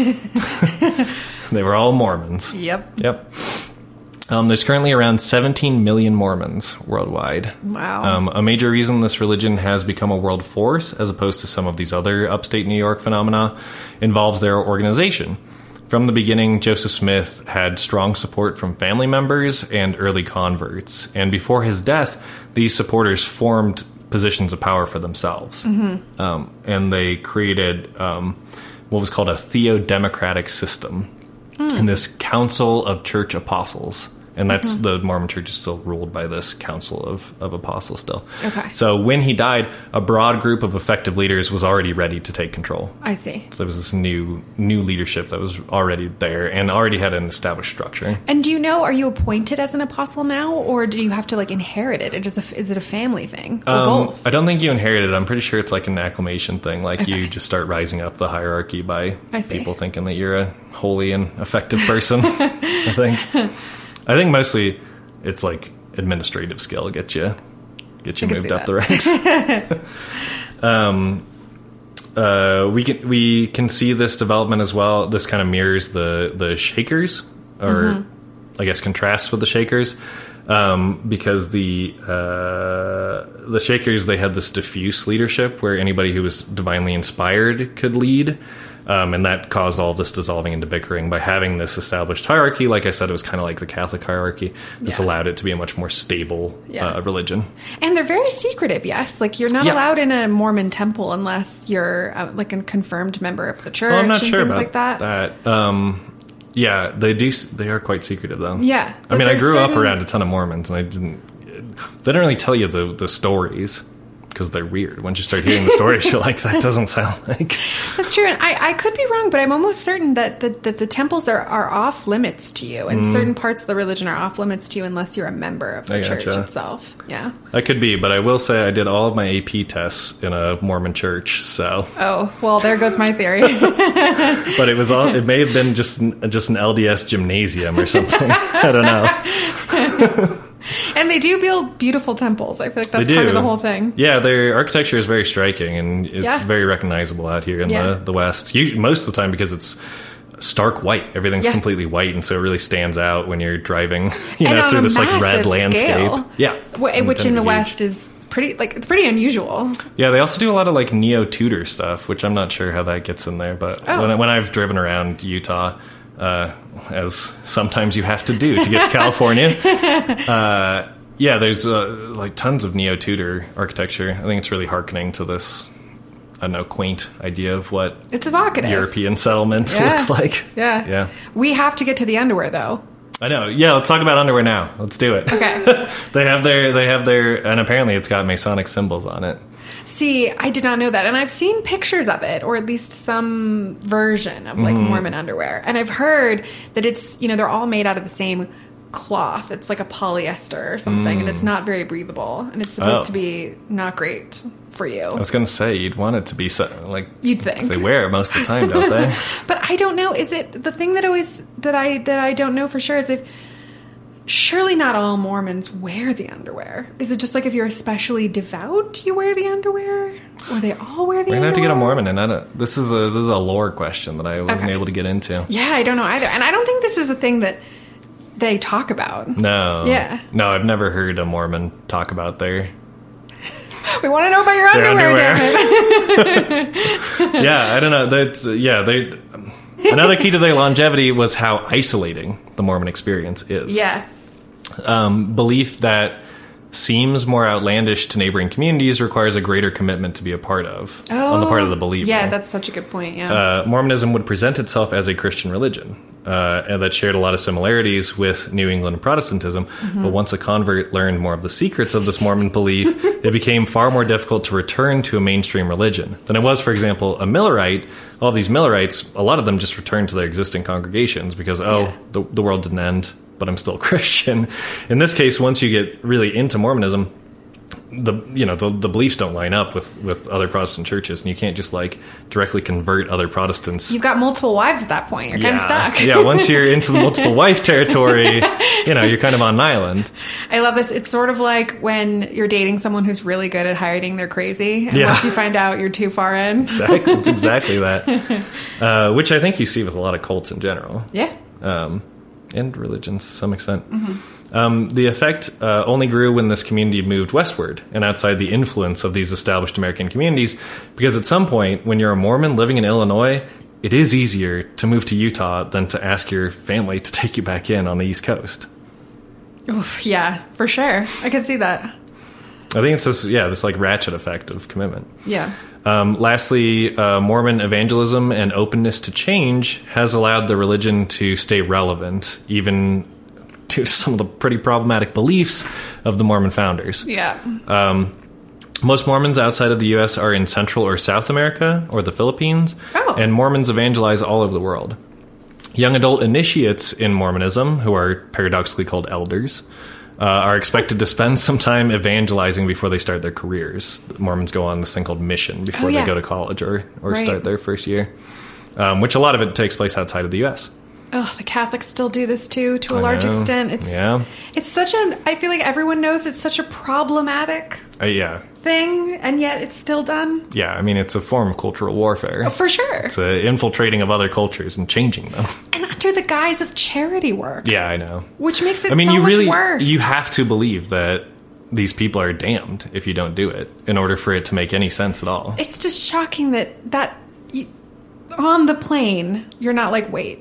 They were all Mormons. Yep. Yep. Um, there's currently around seventeen million Mormons worldwide. Wow. Um, a major reason this religion has become a world force, as opposed to some of these other upstate New York phenomena, involves their organization. From the beginning, Joseph Smith had strong support from family members and early converts. And before his death, these supporters formed positions of power for themselves. Mm-hmm. Um, and they created um, what was called a theodemocratic system. In this council of church apostles. And that's mm-hmm. the Mormon Church is still ruled by this council of, of apostles still. Okay. So when he died, a broad group of effective leaders was already ready to take control. I see. So there was this new new leadership that was already there and already had an established structure. And do you know, are you appointed as an apostle now, or do you have to, like, inherit it? It is, a, is it a family thing? Or Um, both? I don't think you inherit it. I'm pretty sure it's like an acclamation thing. Like Okay. you just start rising up the hierarchy by I see. people thinking that you're a holy and effective person. I think. I think mostly it's like administrative skill get you get you I can moved see up that. the ranks. um, uh, we can we can see this development as well. This kind of mirrors the the Shakers, or Mm-hmm. I guess contrasts with the Shakers. Um, because the uh, the Shakers, they had this diffuse leadership where anybody who was divinely inspired could lead, um, and that caused all of this dissolving into bickering. By having this established hierarchy, like I said, it was kind of like the Catholic hierarchy. This Yeah. allowed it to be a much more stable Yeah. uh, religion. And they're very secretive, yes. Like, you're not Yeah. allowed in a Mormon temple unless you're, uh, like, a confirmed member of the church Well, I'm not and sure things about like that. that. Um, yeah, they do. They are quite secretive, though. Yeah. I but mean, I there's grew up certain- around a ton of Mormons, and I didn't. They don't really tell you the the stories because they're weird. Once you start hearing the stories, you're like, that doesn't sound like. That's true. And I, I could be wrong, but I'm almost certain that the, that the temples are, are off limits to you, and certain parts of the religion are off limits to you unless you're a member of the I church gotcha. itself. Yeah. I could be, but I will say I did all of my A P tests in a Mormon church. So, Oh, well, there goes my theory. but it was all. It may have been just an- just an L D S gymnasium or something. I don't know. And they do build beautiful temples. I feel like that's They part do. of the whole thing. Yeah, their architecture is very striking, and it's Yeah. very recognizable out here in Yeah. the, the West. Usually, most of the time, because it's stark white. Everything's Yeah. completely white, and so it really stands out when you're driving, you And know, on through a this like red massive landscape. scale. Yeah, Wh- Which in the Huge. West is pretty, like, it's pretty unusual. Yeah, they also do a lot of like neo Tudor stuff, which I'm not sure how that gets in there. But Oh. when, when I've driven around Utah, uh, as sometimes you have to do to get to California, uh, yeah, there's uh, like tons of neo Tudor architecture. I think it's really hearkening to this, I don't know, quaint idea of what It's evocative. European settlement Yeah. looks like. Yeah. Yeah. We have to get to the underwear, though. I know. Yeah, let's talk about underwear now. Let's do it. Okay. they have their they have their and apparently it's got Masonic symbols on it. See, I did not know that. And I've seen pictures of it, or at least some version of like mm. Mormon underwear. And I've heard that it's, you know, they're all made out of the same cloth. It's like a polyester or something, mm. and it's not very breathable. And it's supposed oh. to be not great for you. I was going to say, you'd want it to be so, like, you'd think. They wear it most of the time, don't they? But I don't know. Is it the thing that always, that I, that I don't know for sure is if, surely not all Mormons wear the underwear. Is it just like if you're especially devout, you wear the underwear? Or they all wear the We're underwear? We're going to have to get a Mormon, and I don't, this is a this is a lore question that I wasn't okay. able to get into. Yeah, I don't know either. And I don't think this is a thing that they talk about. No. Yeah. No, I've never heard a Mormon talk about their... We want to know about your underwear, damn it. Yeah, I don't know. That's, yeah, they... Another key to their longevity was how isolating the Mormon experience is. Yeah. Um, belief that seems more outlandish to neighboring communities requires a greater commitment to be a part of oh, on the part of the believer. Yeah, that's such a good point, yeah. Uh, Mormonism would present itself as a Christian religion uh, and that shared a lot of similarities with New England Protestantism, mm-hmm. but once a convert learned more of the secrets of this Mormon belief, it became far more difficult to return to a mainstream religion than it was, for example, a Millerite. All of these Millerites, a lot of them just returned to their existing congregations because, oh, yeah. the, the world didn't end, but I'm still a Christian. In this case, once you get really into Mormonism, the you know the, the beliefs don't line up with, with other Protestant churches, and you can't just like directly convert other Protestants. You've got multiple wives at that point. You're yeah. kind of stuck. Yeah, once you're into the multiple wife territory, you know, you're kind of on an island. I love this. It's sort of like when you're dating someone who's really good at hiding they're crazy, and yeah. once you find out you're too far in. Exactly, it's exactly that. Uh, which I think you see with a lot of cults in general. Yeah. Um, and religions to some extent. Mm-hmm. Um, the effect uh, only grew when this community moved westward and outside the influence of these established American communities, because at some point, when you're a Mormon living in Illinois, it is easier to move to Utah than to ask your family to take you back in on the East Coast. Oof, yeah, for sure. I can see that. I think it's this, yeah, this like ratchet effect of commitment. Yeah. Um, lastly, uh, Mormon evangelism and openness to change has allowed the religion to stay relevant, even to some of the pretty problematic beliefs of the Mormon founders. Yeah. Um, most Mormons outside of the U S are in Central or South America or the Philippines, oh. and Mormons evangelize all over the world. Young adult initiates in Mormonism, who are paradoxically called elders, Uh, are expected to spend some time evangelizing before they start their careers. Mormons go on this thing called mission before oh, yeah. they go to college or, or right. start their first year, um, which a lot of it takes place outside of the U S. Oh, the Catholics still do this too, to a I large know. extent. It's yeah. it's such an, I feel like everyone knows it's such a problematic uh, yeah. thing, and yet it's still done. Yeah, I mean, it's a form of cultural warfare. Oh, for sure. It's a infiltrating of other cultures and changing them. And under the guise of charity work. Yeah, I know. Which makes it I mean, so you much really, worse. You have to believe that these people are damned if you don't do it in order for it to make any sense at all. It's just shocking that, that you, on the plane, you're not like, wait.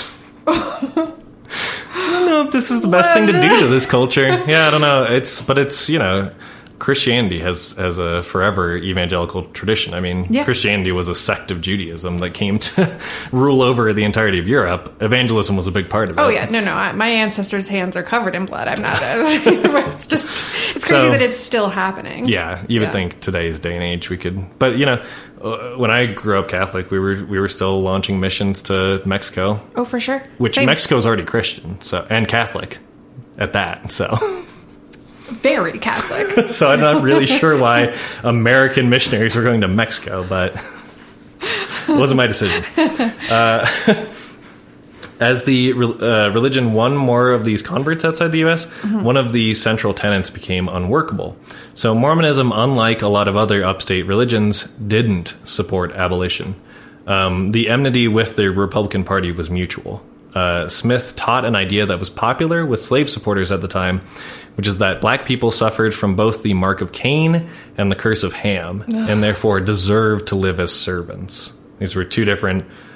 I don't know if this is the best what? thing to do to this culture. Yeah, I don't know. It's but it's, you know, Christianity has has a forever evangelical tradition. I mean, yeah. Christianity was a sect of Judaism that came to rule over the entirety of Europe. Evangelism was a big part of oh, it. Oh yeah, no, no. I, my ancestors' hands are covered in blood. I'm not. It's just it's crazy so, that it's still happening. Yeah, you would yeah. think today's day and age we could, but you know, uh, when I grew up Catholic, we were we were still launching missions to Mexico. Oh, for sure. Which Same. Mexico's already Christian, so and Catholic at that. So. Very Catholic. So I'm not really sure why American missionaries were going to Mexico, but it wasn't my decision. Uh, as the uh, religion won more of these converts outside the U S, mm-hmm. one of the central tenets became unworkable. So Mormonism, unlike a lot of other upstate religions, didn't support abolition. Um, the enmity with the Republican Party was mutual. Uh, Smith taught an idea that was popular with slave supporters at the time, which is that black people suffered from both the mark of Cain and the curse of Ham, Ugh. and therefore deserved to live as servants. These were two different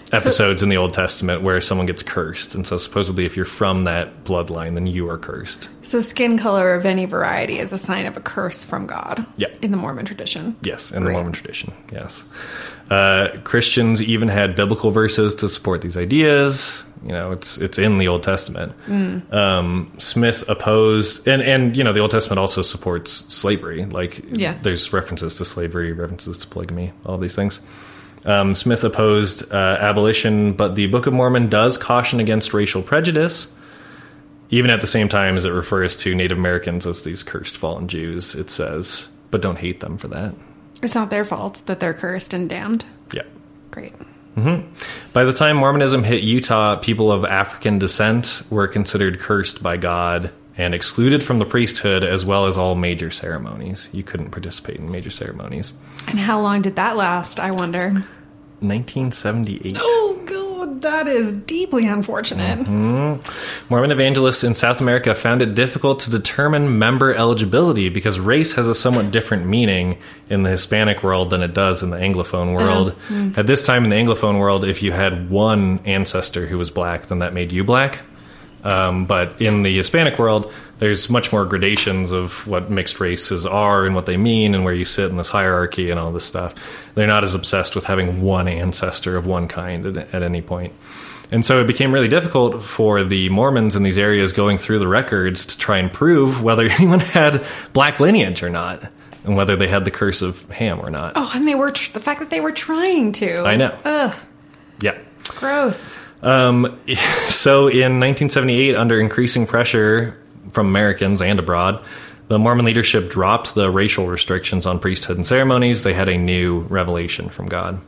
episodes so, in the Old Testament where someone gets cursed. And so supposedly if you're from that bloodline, then you are cursed. So skin color of any variety is a sign of a curse from God. Yeah. In the Mormon tradition. Yes, in Great. the Mormon tradition, yes. Uh, Christians even had biblical verses to support these ideas. You know, it's it's in the Old Testament. Mm. Um, Smith opposed, and, and, you know, the Old Testament also supports slavery. Like, yeah. there's references to slavery, references to polygamy, all these things. Um, Smith opposed uh, abolition, but the Book of Mormon does caution against racial prejudice, even at the same time as it refers to Native Americans as these cursed fallen Jews. It says, but don't hate them for that. It's not their fault that they're cursed and damned. Yeah. Great. Mm-hmm. By the time Mormonism hit Utah, people of African descent were considered cursed by God and excluded from the priesthood, as well as all major ceremonies. You couldn't participate in major ceremonies. And how long did that last, I wonder? nineteen seventy-eight. Oh, God, that is deeply unfortunate. Mm-hmm. Mormon evangelists in South America found it difficult to determine member eligibility because race has a somewhat different meaning in the Hispanic world than it does in the Anglophone world. Uh, mm. At this time in the Anglophone world, if you had one ancestor who was black, then that made you black. Um, but in the Hispanic world, there's much more gradations of what mixed races are and what they mean and where you sit in this hierarchy and all this stuff. They're not as obsessed with having one ancestor of one kind at, at any point. And so it became really difficult for the Mormons in these areas going through the records to try and prove whether anyone had black lineage or not, and whether they had the curse of Ham or not. Oh, and they were tr- the fact that they were trying to. I know. Ugh. Yeah. Gross. Um, so in nineteen seventy-eight, under increasing pressure from Americans and abroad, the Mormon leadership dropped the racial restrictions on priesthood and ceremonies. They had a new revelation from God.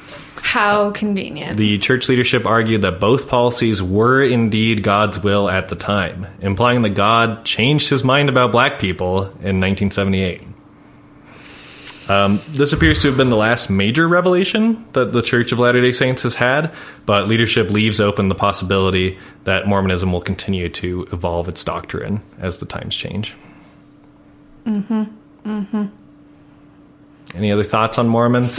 How convenient. The church leadership argued that both policies were indeed God's will at the time, implying that God changed his mind about black people in nineteen seventy-eight. Um, this appears to have been the last major revelation that the Church of Latter-day Saints has had, but leadership leaves open the possibility that Mormonism will continue to evolve its doctrine as the times change. Mm-hmm. Mm-hmm. Any other thoughts on Mormons?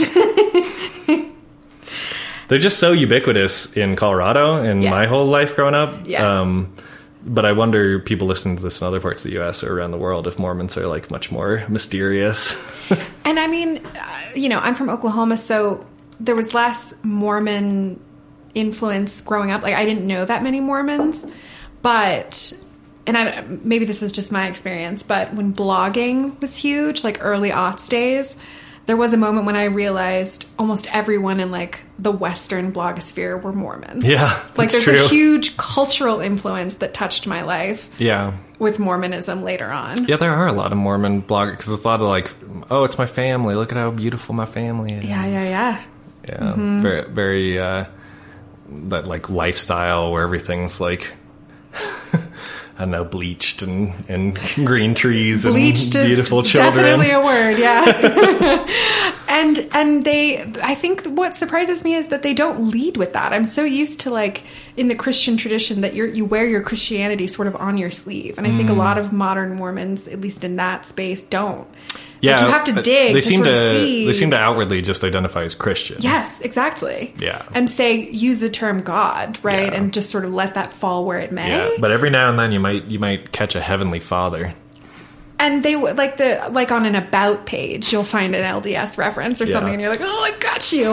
They're just so ubiquitous in Colorado and yeah. my whole life growing up. Yeah. Um, but I wonder, people listening to this in other parts of the U S or around the world, if Mormons are like much more mysterious. And I mean, uh, you know, I'm from Oklahoma, so there was less Mormon influence growing up. Like, I didn't know that many Mormons, but, and I, maybe this is just my experience, but when blogging was huge, like early aughts days, there was a moment when I realized almost everyone in like the Western blogosphere were Mormons. Yeah, like there's true. a huge cultural influence that touched my life. Yeah. With Mormonism later on. Yeah, there are a lot of Mormon bloggers because there's a lot of like, oh, it's my family. Look at how beautiful my family is. Yeah, yeah, yeah. Yeah, mm-hmm. very, very uh, that like lifestyle where everything's like. I don't know, bleached and, and green trees bleached and beautiful is children. Definitely a word, yeah. and and they, I think what surprises me is that they don't lead with that. I'm so used to like in the Christian tradition that you you wear your Christianity sort of on your sleeve, and I think mm. a lot of modern Mormons, at least in that space, don't. Yeah, like you have to dig they to seem sort to of see. They seem to outwardly just identify as Christian. Yes, exactly. Yeah, and say use the term God, right, yeah. and just sort of let that fall where it may. Yeah, but every now and then you might you might catch a Heavenly Father. And they would like the like on an about page, you'll find an L D S reference or yeah. something, and you're like, oh, I got you.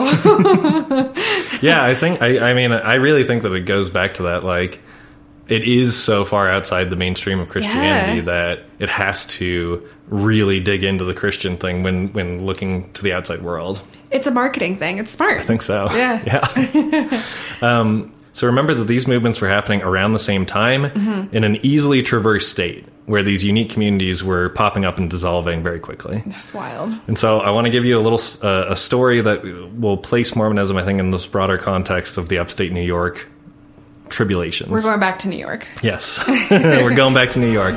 Yeah, I think I, I mean I really think that it goes back to that like. It is so far outside the mainstream of Christianity yeah. that it has to really dig into the Christian thing when, when looking to the outside world. It's a marketing thing. It's smart. I think so. Yeah. Yeah. um, so remember that these movements were happening around the same time mm-hmm. in an easily traversed state where these unique communities were popping up and dissolving very quickly. That's wild. And so I want to give you a little uh, a story that will place Mormonism, I think, in this broader context of the upstate New York tribulations. We're going back to New York. Yes. We're going back to New York.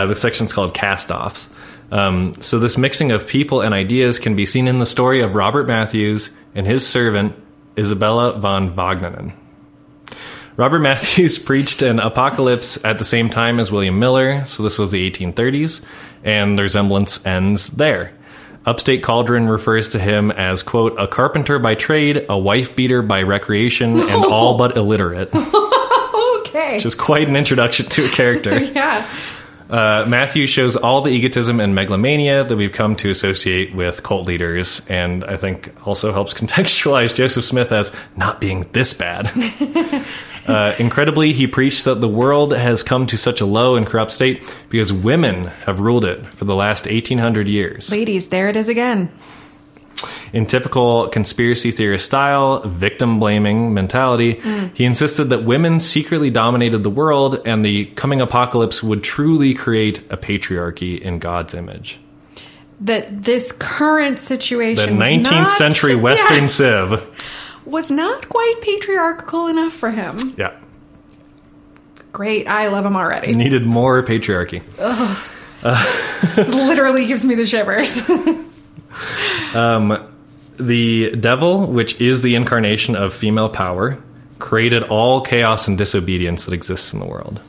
this section's called Cast-Offs. Um, so this mixing of people and ideas can be seen in the story of Robert Matthews and his servant, Isabella von Wagenen. Robert Matthews preached an apocalypse at the same time as William Miller, so this was the eighteen thirties, and the resemblance ends there. Upstate Cauldron refers to him as, quote, a carpenter by trade, a wife-beater by recreation, and all but illiterate. Okay. Which is quite an introduction to a character. Yeah. Uh, Matthew shows all the egotism and megalomania that we've come to associate with cult leaders, and I think also helps contextualize Joseph Smith as not being this bad. Uh, incredibly, he preached that the world has come to such a low and corrupt state because women have ruled it for the last eighteen hundred years. Ladies, there it is again. In typical conspiracy theorist style, victim-blaming mentality, mm. he insisted that women secretly dominated the world and the coming apocalypse would truly create a patriarchy in God's image. That this current situation, the nineteenth was not, century Western yes, Civ, was not quite patriarchal enough for him. Yeah. Great. I love him already. Needed more patriarchy. Ugh. Uh, this literally gives me the shivers. um, the devil, which is the incarnation of female power, created all chaos and disobedience that exists in the world.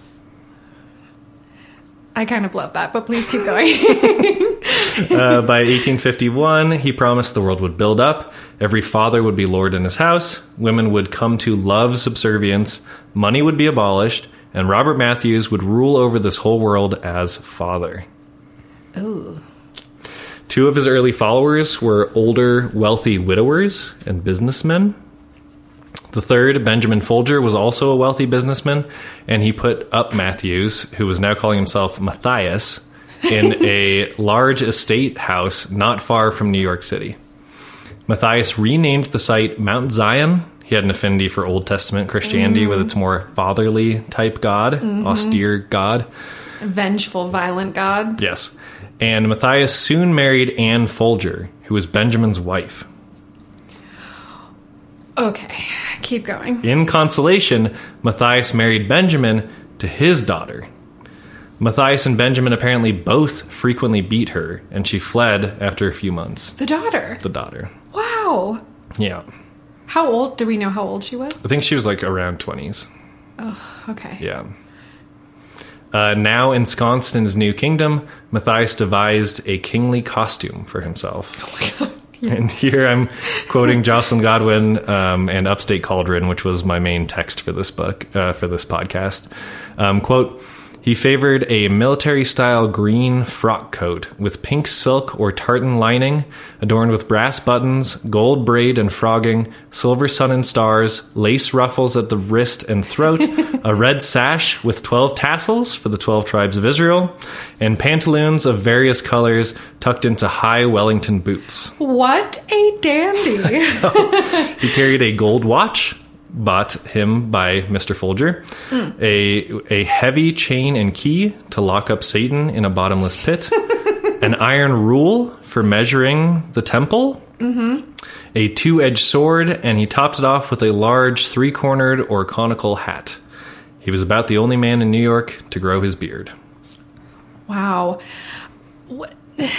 I kind of love that, but please keep going. uh, by eighteen fifty-one, he promised the world would build up, every father would be lord in his house, women would come to love subservience, money would be abolished, and Robert Matthews would rule over this whole world as father. Ooh. Two of his early followers were older, wealthy widowers and businessmen. The third, Benjamin Folger, was also a wealthy businessman, and he put up Matthews, who was now calling himself Matthias, in a large estate house not far from New York City. Matthias renamed the site Mount Zion. He had an affinity for Old Testament Christianity mm. with its more fatherly type God, mm-hmm. austere God. Vengeful, violent God. Yes. And Matthias soon married Anne Folger, who was Benjamin's wife. Okay, keep going. In consolation, Matthias married Benjamin to his daughter. Matthias and Benjamin apparently both frequently beat her, and she fled after a few months. The daughter? The daughter. Wow. Yeah. How old? Do we know how old she was? I think she was like around twenties. Oh, okay. Yeah. Uh, now ensconced in his new kingdom, Matthias devised a kingly costume for himself. Oh my God. Yes. And here I'm quoting Jocelyn Godwin um, and Upstate Cauldron, which was my main text for this book, uh, for this podcast. Um, quote, he favored a military-style green frock coat with pink silk or tartan lining, adorned with brass buttons, gold braid and frogging, silver sun and stars, lace ruffles at the wrist and throat, a red sash with twelve tassels for the twelve tribes of Israel, and pantaloons of various colors tucked into high Wellington boots. What a dandy! He carried a gold watch, bought him by Mister Folger, mm. a a heavy chain and key to lock up Satan in a bottomless pit, an iron rule for measuring the temple, mm-hmm. a two-edged sword, and he topped it off with a large three-cornered or conical hat. He was about the only man in New York to grow his beard. Wow. What...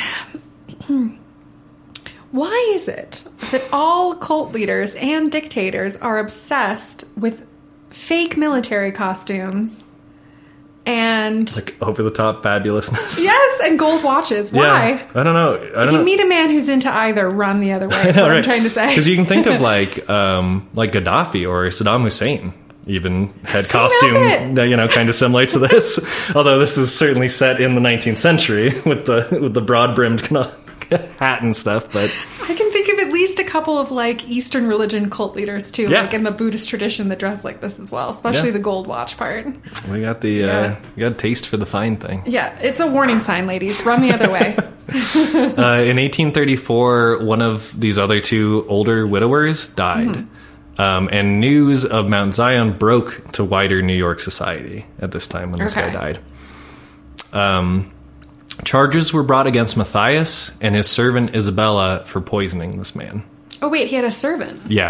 Why is it that all cult leaders and dictators are obsessed with fake military costumes and... like over-the-top fabulousness. Yes, and gold watches. Why? Yeah, I don't know. I don't if you know. meet a man who's into either, run the other way. That's know, what right. I'm trying to say. Because you can think of like um, like Gaddafi or Saddam Hussein even had Same costume, outfit. you know, kind of similar to this. Although this is certainly set in the nineteenth century with the with the broad-brimmed hat and stuff, but I can think of at least a couple of like Eastern religion cult leaders too, yeah. like in the Buddhist tradition that dress like this as well, especially yeah. the gold watch part. We got the yeah. uh, we got a taste for the fine things. Yeah, it's a warning sign, ladies. Run the other way. uh, in eighteen thirty-four, one of these other two older widowers died. Mm-hmm. Um, and news of Mount Zion broke to wider New York society at this time when this okay. guy died. Um, charges were brought against Matthias and his servant Isabella for poisoning this man. Oh, wait, he had a servant? Yeah.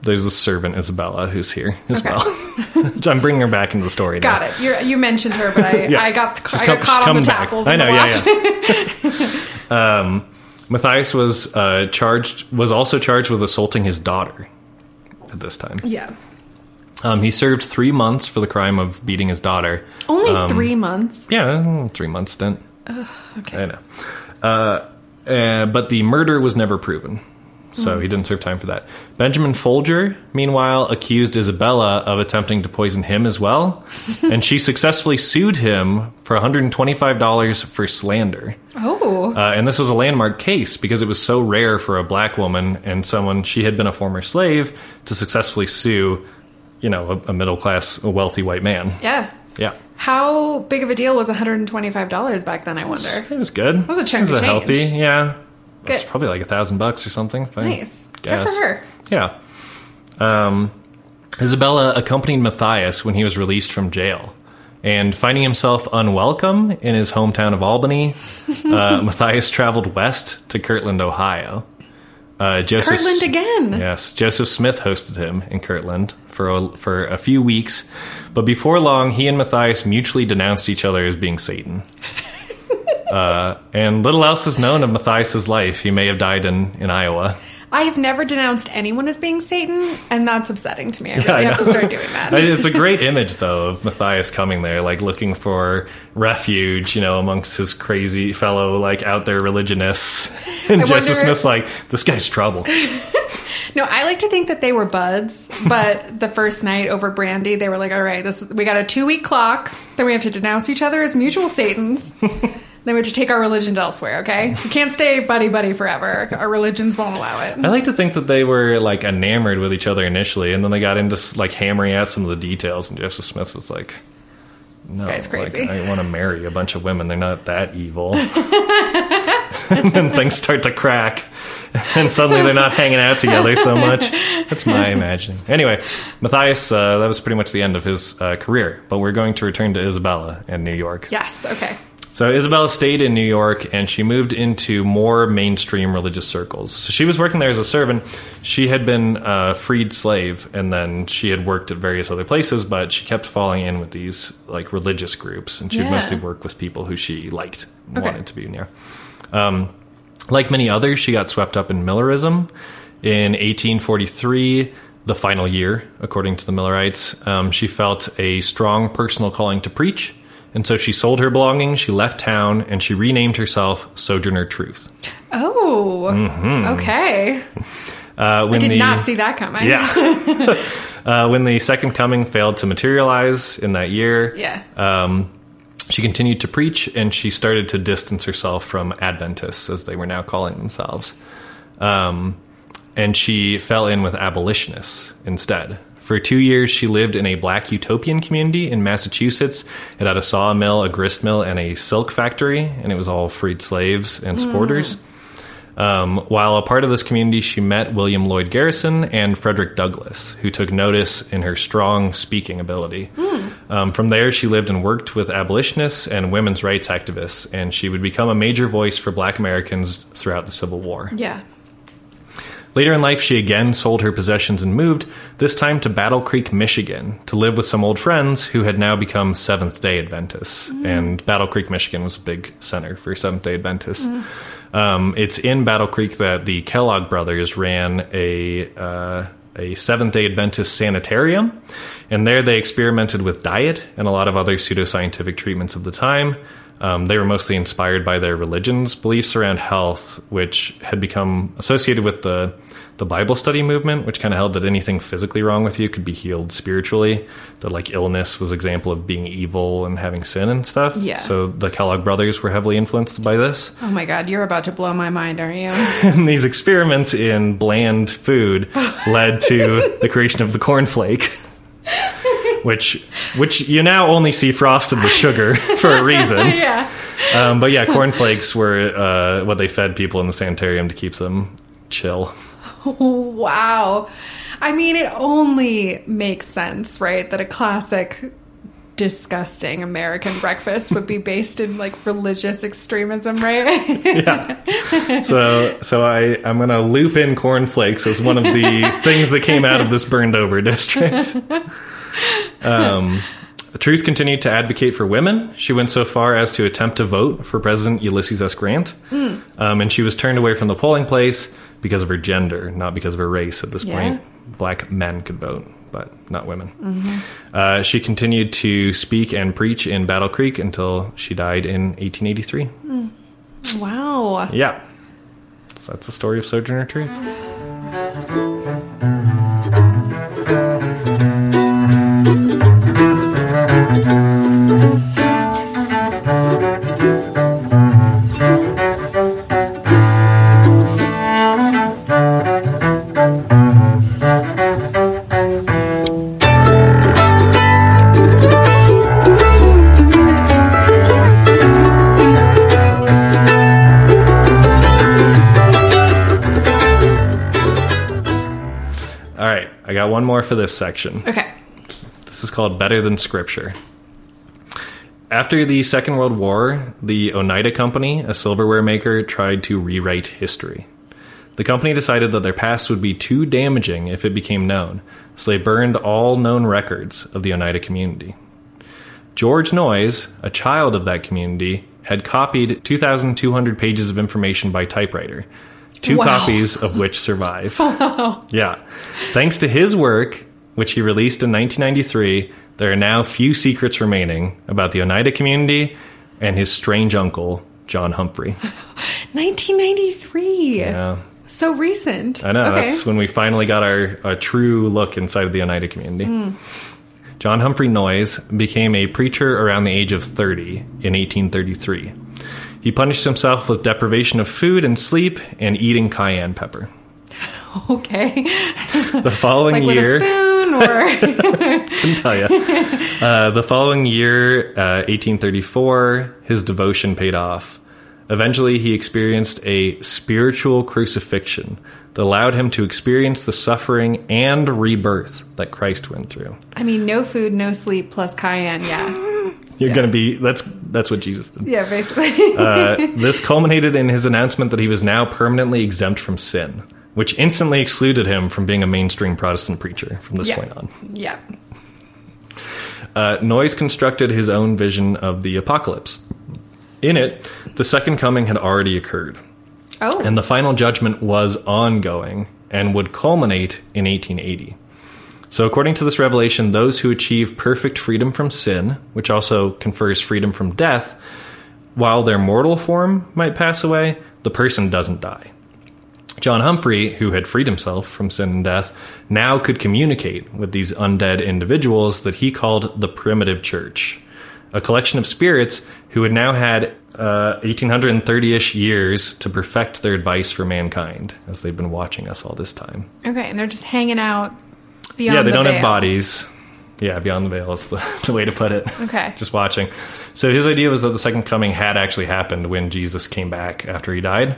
there's a servant, Isabella, who's here as Okay. well. I'm bringing her back into the story now. Got it. You're, you mentioned her, but I, Yeah. I got She's I come- got caught she's on the coming back. tassels. I in the know, watch. yeah, Um, Matthias was uh, charged, was also charged with assaulting his daughter at this time. yeah. Um, he served three months for the crime of beating his daughter. Only Um, three months. Yeah, three months stint. Okay. I know. Uh, uh, but the murder was never proven, so he didn't serve time for that. Benjamin Folger, meanwhile, accused Isabella of attempting to poison him as well, and she successfully sued him for one hundred twenty-five dollars for slander. Oh. Uh, and this was a landmark case because it was so rare for a black woman and someone, she had been a former slave, to successfully sue, you know, a, a middle-class, a wealthy white man. Yeah. Yeah. How big of a deal was one hundred twenty-five dollars back then, I wonder? It was good. It was a chunk It was of a healthy, change. yeah. It's Good. probably like a thousand bucks or something. if I Nice. Good guess. for her. Yeah. Um, Isabella accompanied Matthias when he was released from jail. And finding himself unwelcome in his hometown of Albany, uh, Matthias traveled west to Kirtland, Ohio. Uh, Joseph, Kirtland again. Yes, Joseph Smith hosted him in Kirtland for a, for a few weeks, but before long, he and Matthias mutually denounced each other as being Satan. uh, and little else is known of Matthias's life. He may have died in, in Iowa. I have never denounced anyone as being Satan, and that's upsetting to me. I really I have to know. start doing that. It's a great image, though, of Matthias coming there, like looking for refuge, you know, amongst his crazy fellow, like out there religionists. And I Joseph wonder- Smith's like, this guy's trouble. No, I like to think that they were buds, but the first night over brandy, they were like, all right, this we got a two-week clock, then we have to denounce each other as mutual Satans. Then we have to take our religions elsewhere, okay? We can't stay buddy-buddy forever. Our religions won't allow it. I like to think that they were like enamored with each other initially, and then they got into like hammering out some of the details, and Joseph Smith was like, no, guy's crazy. like, I want to marry a bunch of women. They're not that evil. And then things start to crack, and suddenly they're not hanging out together so much. That's my imagining. Anyway, Matthias, uh, that was pretty much the end of his uh, career, but we're going to return to Isabella in New York. Yes, okay. So Isabella stayed in New York, and she moved into more mainstream religious circles. So she was working there as a servant. She had been a freed slave, and then she had worked at various other places, but she kept falling in with these like religious groups, and she would Yeah. mostly work with people who she liked, Okay. wanted to be near. Um, like many others, she got swept up in Millerism. In eighteen forty-three, the final year, according to the Millerites, um, she felt a strong personal calling to preach. And so she sold her belongings, she left town, and she renamed herself Sojourner Truth. Oh, Mm-hmm. okay. Uh, when Did the, not see that coming. Yeah. uh, when the second coming failed to materialize in that year, Yeah. um, she continued to preach, and she started to distance herself from Adventists, as they were now calling themselves. Um, and she fell in with abolitionists instead. For two years, she lived in a black utopian community in Massachusetts. It had a sawmill, a grist mill, and a silk factory, and it was all freed slaves and supporters. Um, while a part of this community, she met William Lloyd Garrison and Frederick Douglass, who took notice in her strong speaking ability. Um, from there, she lived and worked with abolitionists and women's rights activists, and she would become a major voice for black Americans throughout the Civil War. Yeah. Later in life, she again sold her possessions and moved, this time to Battle Creek, Michigan, to live with some old friends who had now become Seventh-day Adventists. Mm. And Battle Creek, Michigan was a big center for Seventh-day Adventists. Mm. Um, it's in Battle Creek that the Kellogg brothers ran a uh, a Seventh-day Adventist sanitarium, and there they experimented with diet and a lot of other pseudoscientific treatments of the time. Um, they were mostly inspired by their religion's beliefs around health, which had become associated with the the Bible study movement, which kind of held that anything physically wrong with you could be healed spiritually. That like illness was an example of being evil and having sin and stuff. Yeah. So the Kellogg brothers were heavily influenced by this. Oh my God, you're about to blow my mind, aren't you? And these experiments in bland food led to the creation of the cornflake. Which, which you now only see frosted with sugar for a reason. Yeah. Um, but yeah, cornflakes were uh, what they fed people in the sanitarium to keep them chill. Wow. I mean, it only makes sense, right? That a classic disgusting American breakfast would be based in like religious extremism, right? Yeah. So, so I, I'm going to loop in cornflakes as one of the things that came out of this burned over district. Um, Truth continued to advocate for women. She went so far as to attempt to vote for President Ulysses S. Grant. Mm. Um, and she was turned away from the polling place because of her gender, not because of her race at this yeah. point. Black men could vote, but not women. Mm-hmm. Uh, she continued to speak and preach in Battle Creek until she died in eighteen eighty-three. Mm. Wow. Yeah. So that's the story of Sojourner Truth. One more for this section. Okay. This is called Better Than Scripture. After the Second World War, the Oneida Company, a silverware maker, tried to rewrite history. The company decided that their past would be too damaging if it became known, so they burned all known records of the Oneida community. George Noyes, a child of that community, had copied two thousand two hundred pages of information by typewriter. Two wow. copies of which survive. Wow. Yeah. Thanks to his work, which he released in nineteen ninety-three, there are now few secrets remaining about the Oneida community and his strange uncle, John Humphrey. nineteen ninety-three. Yeah. So recent. I know. Okay. That's when we finally got our a true look inside of the Oneida community. Mm. John Humphrey Noyes became a preacher around the age of thirty in eighteen thirty-three. He punished himself with deprivation of food and sleep and eating cayenne pepper. Okay. The following like year... with a spoon or... Couldn't tell you. Uh, the following year, uh, eighteen thirty-four, his devotion paid off. Eventually, he experienced a spiritual crucifixion that allowed him to experience the suffering and rebirth that Christ went through. I mean, no food, no sleep, plus cayenne, yeah. You're yeah. going to be... That's that's what Jesus did. Yeah, basically. uh, this culminated in his announcement that he was now permanently exempt from sin, which instantly excluded him from being a mainstream Protestant preacher from this yeah. point on. Yeah. Uh, Noyes constructed his own vision of the apocalypse. In it, the second coming had already occurred. Oh. And the final judgment was ongoing and would culminate in eighteen eighty. So according to this revelation, those who achieve perfect freedom from sin, which also confers freedom from death, while their mortal form might pass away, the person doesn't die. John Humphrey, who had freed himself from sin and death, now could communicate with these undead individuals that he called the Primitive Church, a collection of spirits who had now had uh, eighteen thirty-ish years to perfect their advice for mankind, as they've been watching us all this time. Okay, and they're just hanging out beyond yeah, they the don't veil. have bodies. Yeah, beyond the veil is the, the way to put it. Okay. Just watching. So his idea was that the second coming had actually happened when Jesus came back after he died.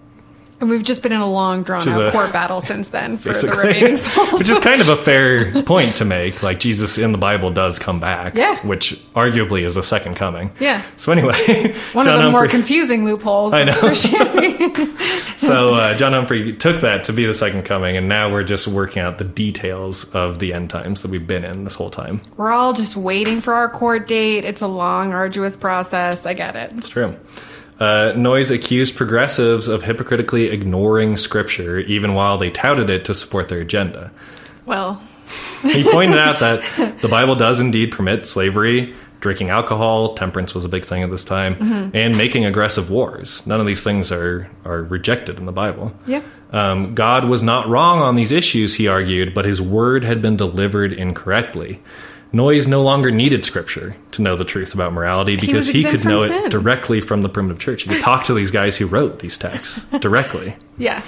And we've just been in a long, drawn-out a, court battle since then for basically. the remaining souls. Which is kind of a fair point to make. Like, Jesus in the Bible does come back. Yeah. Which arguably is a second coming. Yeah. So anyway. One John of the Humphrey, more confusing loopholes I know. of Christianity. So uh, John Humphrey took that to be the second coming, and now we're just working out the details of the end times that we've been in this whole time. We're all just waiting for our court date. It's a long, arduous process. I get it. It's true. Uh, Noyes accused progressives of hypocritically ignoring Scripture, even while they touted it to support their agenda. Well... He pointed out that the Bible does indeed permit slavery, drinking alcohol, temperance was a big thing at this time, mm-hmm. and making aggressive wars. None of these things are, are rejected in the Bible. Yep. Um, God was not wrong on these issues, he argued, but his word had been delivered incorrectly. Noyes no longer needed Scripture to know the truth about morality because he, he could know sin. it directly from the primitive church. He could talk to these guys who wrote these texts directly. Yeah.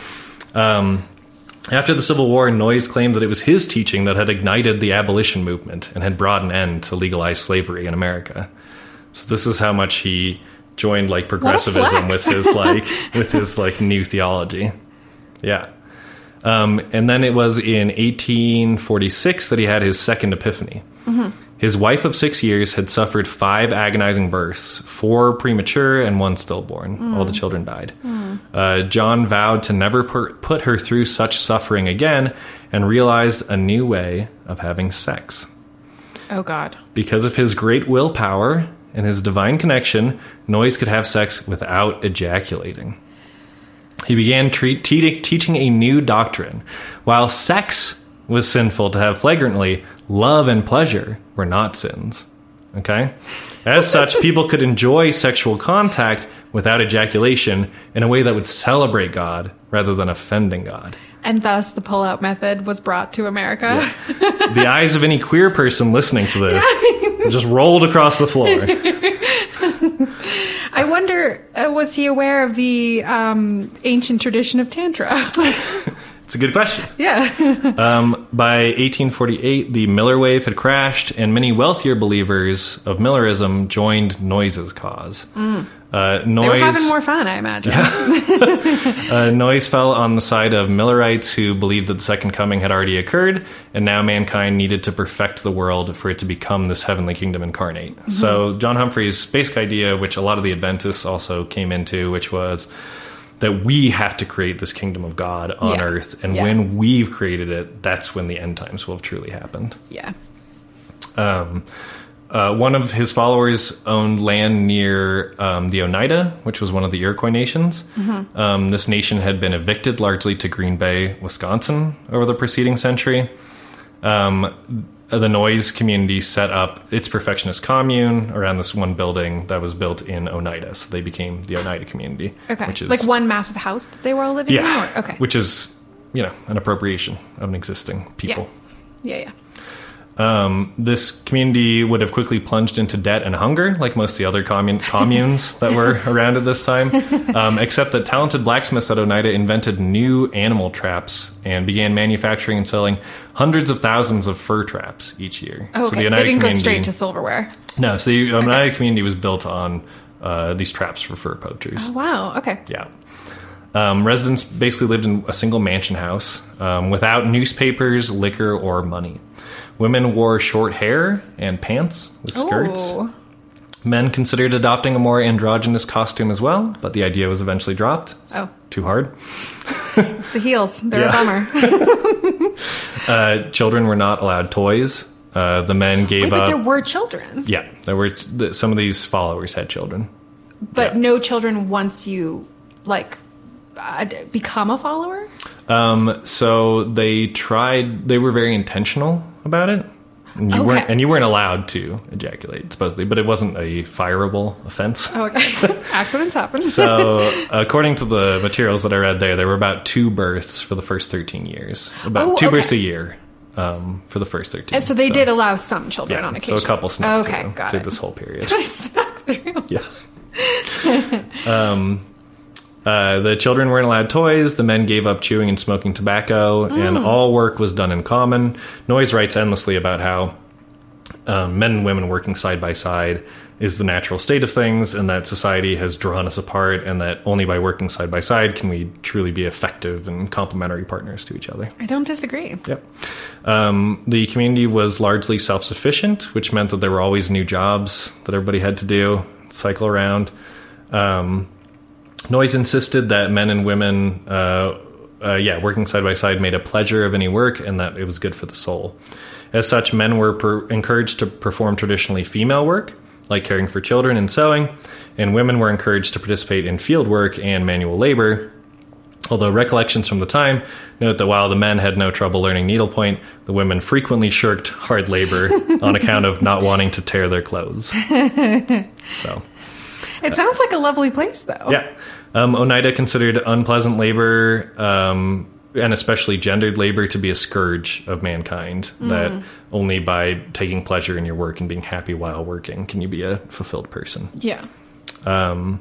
Um, after the Civil War, Noyes claimed that it was his teaching that had ignited the abolition movement and had brought an end to legalized slavery in America. So this is how much he joined like progressivism with his like with his like new theology. Yeah. Um, and then it was in eighteen forty-six that he had his second epiphany. Mm-hmm. His wife of six years had suffered five agonizing births, four premature and one stillborn. Mm. All the children died. Mm. Uh, John vowed to never per- put her through such suffering again and realized a new way of having sex. Oh, God. Because of his great willpower and his divine connection, Noyes could have sex without ejaculating. He began tre- te- teaching a new doctrine. While sex was sinful to have flagrantly, love and pleasure were not sins. Okay? As such, people could enjoy sexual contact without ejaculation in a way that would celebrate God rather than offending God. And thus the pull-out method was brought to America. Yeah. The eyes of any queer person listening to this yeah. just rolled across the floor. I wonder, uh, was he aware of the um, ancient tradition of Tantra? It's a good question. Yeah. um, by eighteen forty-eight, the Miller wave had crashed, and many wealthier believers of Millerism joined Noyes' cause. Mm. Uh, Noyes, they were having more fun, I imagine. Yeah. uh, Noyes fell on the side of Millerites who believed that the second coming had already occurred, and now mankind needed to perfect the world for it to become this heavenly kingdom incarnate. Mm-hmm. So John Humphrey's basic idea, which a lot of the Adventists also came into, which was that we have to create this kingdom of God on yeah. earth, and yeah. when we've created it, that's when the end times will have truly happened. Yeah. Um... Uh, one of his followers owned land near um, the Oneida, which was one of the Iroquois nations. Mm-hmm. Um, this nation had been evicted largely to Green Bay, Wisconsin, over the preceding century. Um, the Noyes community set up its perfectionist commune around this one building that was built in Oneida. So they became the Oneida community. Okay. Which is, like one massive house that they were all living yeah, in? Or? Okay. Which is, you know, an appropriation of an existing people. Yeah, yeah. yeah. Um, this community would have quickly plunged into debt and hunger, like most of the other commun- communes that were around at this time, um, except that talented blacksmiths at Oneida invented new animal traps and began manufacturing and selling hundreds of thousands of fur traps each year. Oh, okay. So the Oneida they didn't go straight to silverware. No, so the Oneida okay. community was built on uh, these traps for fur poachers. Oh, wow. Okay. Yeah. Um, residents basically lived in a single mansion house um, without newspapers, liquor, or money. Women wore short hair and pants with skirts. Oh. Men considered adopting a more androgynous costume as well, but the idea was eventually dropped. It's oh. too hard. It's the heels. They're yeah. a bummer. uh, children were not allowed toys. Uh, the men gave Wait, up... but there were children? Yeah, there were. Some of these followers had children. But yeah. no children once you, like... Uh, become a follower? Um, so they tried. They were very intentional about it, and you okay. weren't. And you weren't allowed to ejaculate, supposedly, but it wasn't a fireable offense. Oh, okay. Accidents happen. So, according to the materials that I read there, there were about two births for the first thirteen years. About oh, two okay. births a year um, for the first thirteen. And so they so. did allow some children yeah, on occasion. So a couple snuck okay, through, got through it. this whole period. Snuck through. Yeah. um. Uh, the children weren't allowed toys, the men gave up chewing and smoking tobacco, mm. and all work was done in common. Noyes writes endlessly about how um, men and women working side by side is the natural state of things, and that society has drawn us apart, and that only by working side by side can we truly be effective and complementary partners to each other. I don't disagree. Yep. Um, the community was largely self-sufficient, which meant that there were always new jobs that everybody had to do, cycle around. Um... Noyes insisted that men and women, uh, uh, yeah, working side by side made a pleasure of any work and that it was good for the soul. As such, men were per- encouraged to perform traditionally female work, like caring for children and sewing, and women were encouraged to participate in field work and manual labor. Although recollections from the time note that while the men had no trouble learning needlepoint, the women frequently shirked hard labor on account of not wanting to tear their clothes. So... It sounds like a lovely place, though. Yeah. Um, Oneida considered unpleasant labor, um, and especially gendered labor, to be a scourge of mankind. Mm. That only by taking pleasure in your work and being happy while working can you be a fulfilled person. Yeah. Um,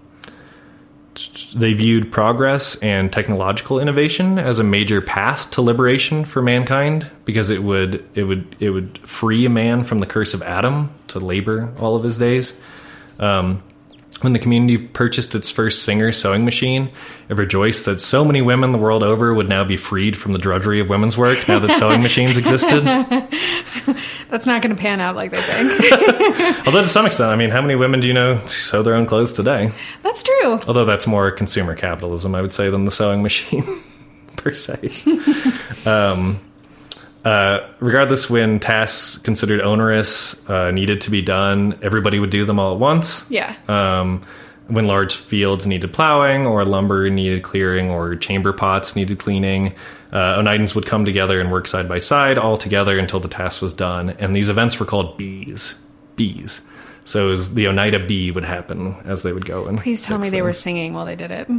they viewed progress and technological innovation as a major path to liberation for mankind, because it would it would it would free a man from the curse of Adam to labor all of his days. Um, When the community purchased its first Singer sewing machine, it rejoiced that so many women the world over would now be freed from the drudgery of women's work now that sewing machines existed. That's not going to pan out like they think. Although to some extent, I mean, how many women do you know sew their own clothes today? That's true. Although that's more consumer capitalism, I would say, than the sewing machine, per se. um, uh, regardless, when tasks considered onerous uh, needed to be done, everybody would do them all at once. Yeah. Um, when large fields needed plowing, or lumber needed clearing, or chamber pots needed cleaning, uh, Oneidas would come together and work side by side all together until the task was done. And these events were called bees. Bees. So it was the Oneida bee would happen as they would go. And please tell me things. They were singing while they did it.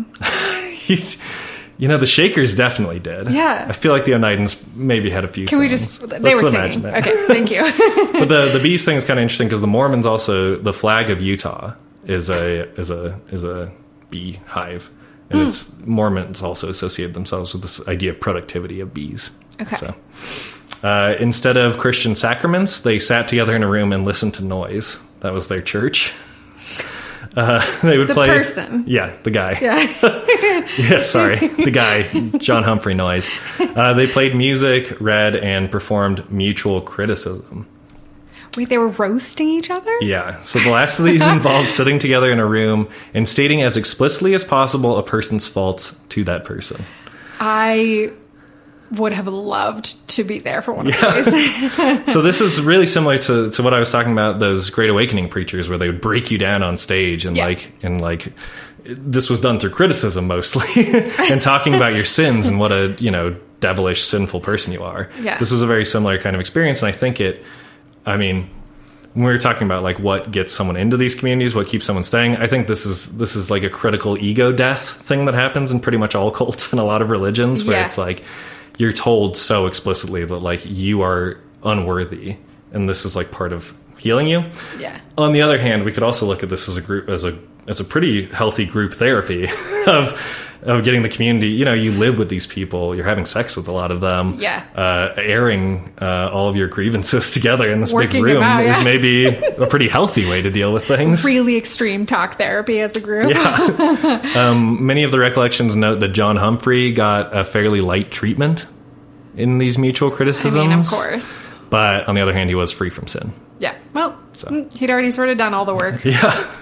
You know, the Shakers definitely did. Yeah. I feel like the Oneidans maybe had a few Can songs. we just... They Let's were imagine singing. that. Okay, thank you. But the, the bees thing is kind of interesting because the Mormons also... The flag of Utah is a is a, is a bee hive. And Mm. it's Mormons also associate themselves with this idea of productivity of bees. Okay. So, uh, instead of Christian sacraments, they sat together in a room and listened to noise. That was their church. Uh, they would The play... person. Yeah, the guy. Yeah. Yeah, sorry. The guy, John Humphrey Noyes. Uh, they played music, read, and performed mutual criticism. Wait, they were roasting each other? Yeah. So the last of these involved sitting together in a room and stating as explicitly as possible a person's faults to that person. I would have loved to be there for one of these. So this is really similar to, to what I was talking about, those Great Awakening preachers, where they would break you down on stage and Yeah. like and like this was done through criticism mostly and talking about your sins and what a, you know, devilish, sinful person you are. Yeah. This was a very similar kind of experience, and I think it I mean, when we were talking about like what gets someone into these communities, what keeps someone staying, I think this is this is like a critical ego death thing that happens in pretty much all cults and a lot of religions, where Yeah. it's like you're told so explicitly that like you are unworthy, and this is like part of healing you. Yeah. On the other hand, we could also look at this as a group as a as a pretty healthy group therapy of of getting the community. You know, you live with these people, you're having sex with a lot of them. Yeah. Uh, airing uh, all of your grievances together in this Working big room them out, yeah. is maybe a pretty healthy way to deal with things. Really extreme talk therapy as a group. Yeah. um, many of the recollections note that John Humphrey got a fairly light treatment in these mutual I criticisms. mean, of course. But on the other hand, he was free from sin. Yeah. Well, So. mm, he'd already sort of done all the work. Yeah.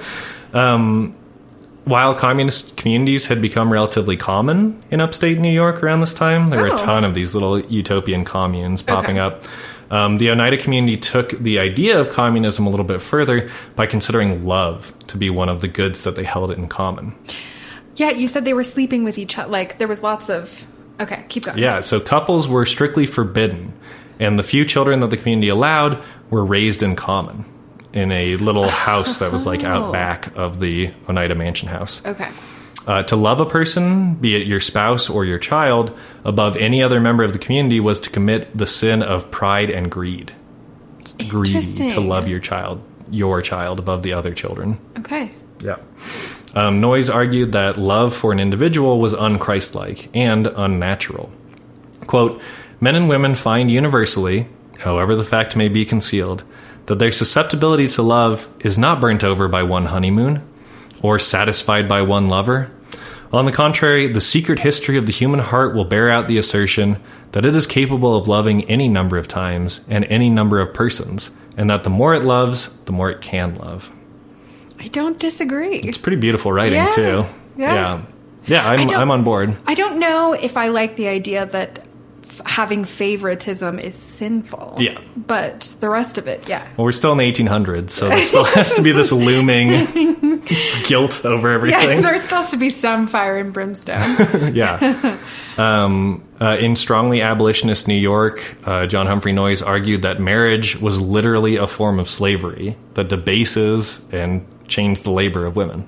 um, while communist communities had become relatively common in upstate New York around this time, there were Oh. a ton of these little utopian communes popping Okay. up. Um, the Oneida community took the idea of communism a little bit further by considering love to be one of the goods that they held in common. Yeah, you said they were sleeping with each other. Like, there was lots of... Okay, keep going. Yeah, so couples were strictly forbidden, and the few children that the community allowed were raised in common in a little house that was like Oh. out back of the Oneida Mansion house. Okay. Uh, to love a person, be it your spouse or your child, above any other member of the community was to commit the sin of pride and greed. It's greedy Interesting. to love your child, your child, above the other children. Okay. Yeah. Um, Noyes argued that love for an individual was unchristlike and unnatural. Quote, men and women find universally, however the fact may be concealed, that their susceptibility to love is not burnt over by one honeymoon or satisfied by one lover. On the contrary, the secret history of the human heart will bear out the assertion that it is capable of loving any number of times and any number of persons, and that the more it loves, the more it can love. I don't disagree. It's pretty beautiful writing, Yeah. too. Yeah. Yeah, yeah I I'm, don't- I'm on board. I don't know if I like the idea that f- having favoritism is sinful. Yeah. But the rest of it, yeah. Well, we're still in the eighteen hundreds, so there still has to be this looming guilt over Yeah, everything. there still has to be some fire and brimstone. Yeah. Um, uh, in strongly abolitionist New York, uh, John Humphrey Noyes argued that marriage was literally a form of slavery that debases and changes the labor of women.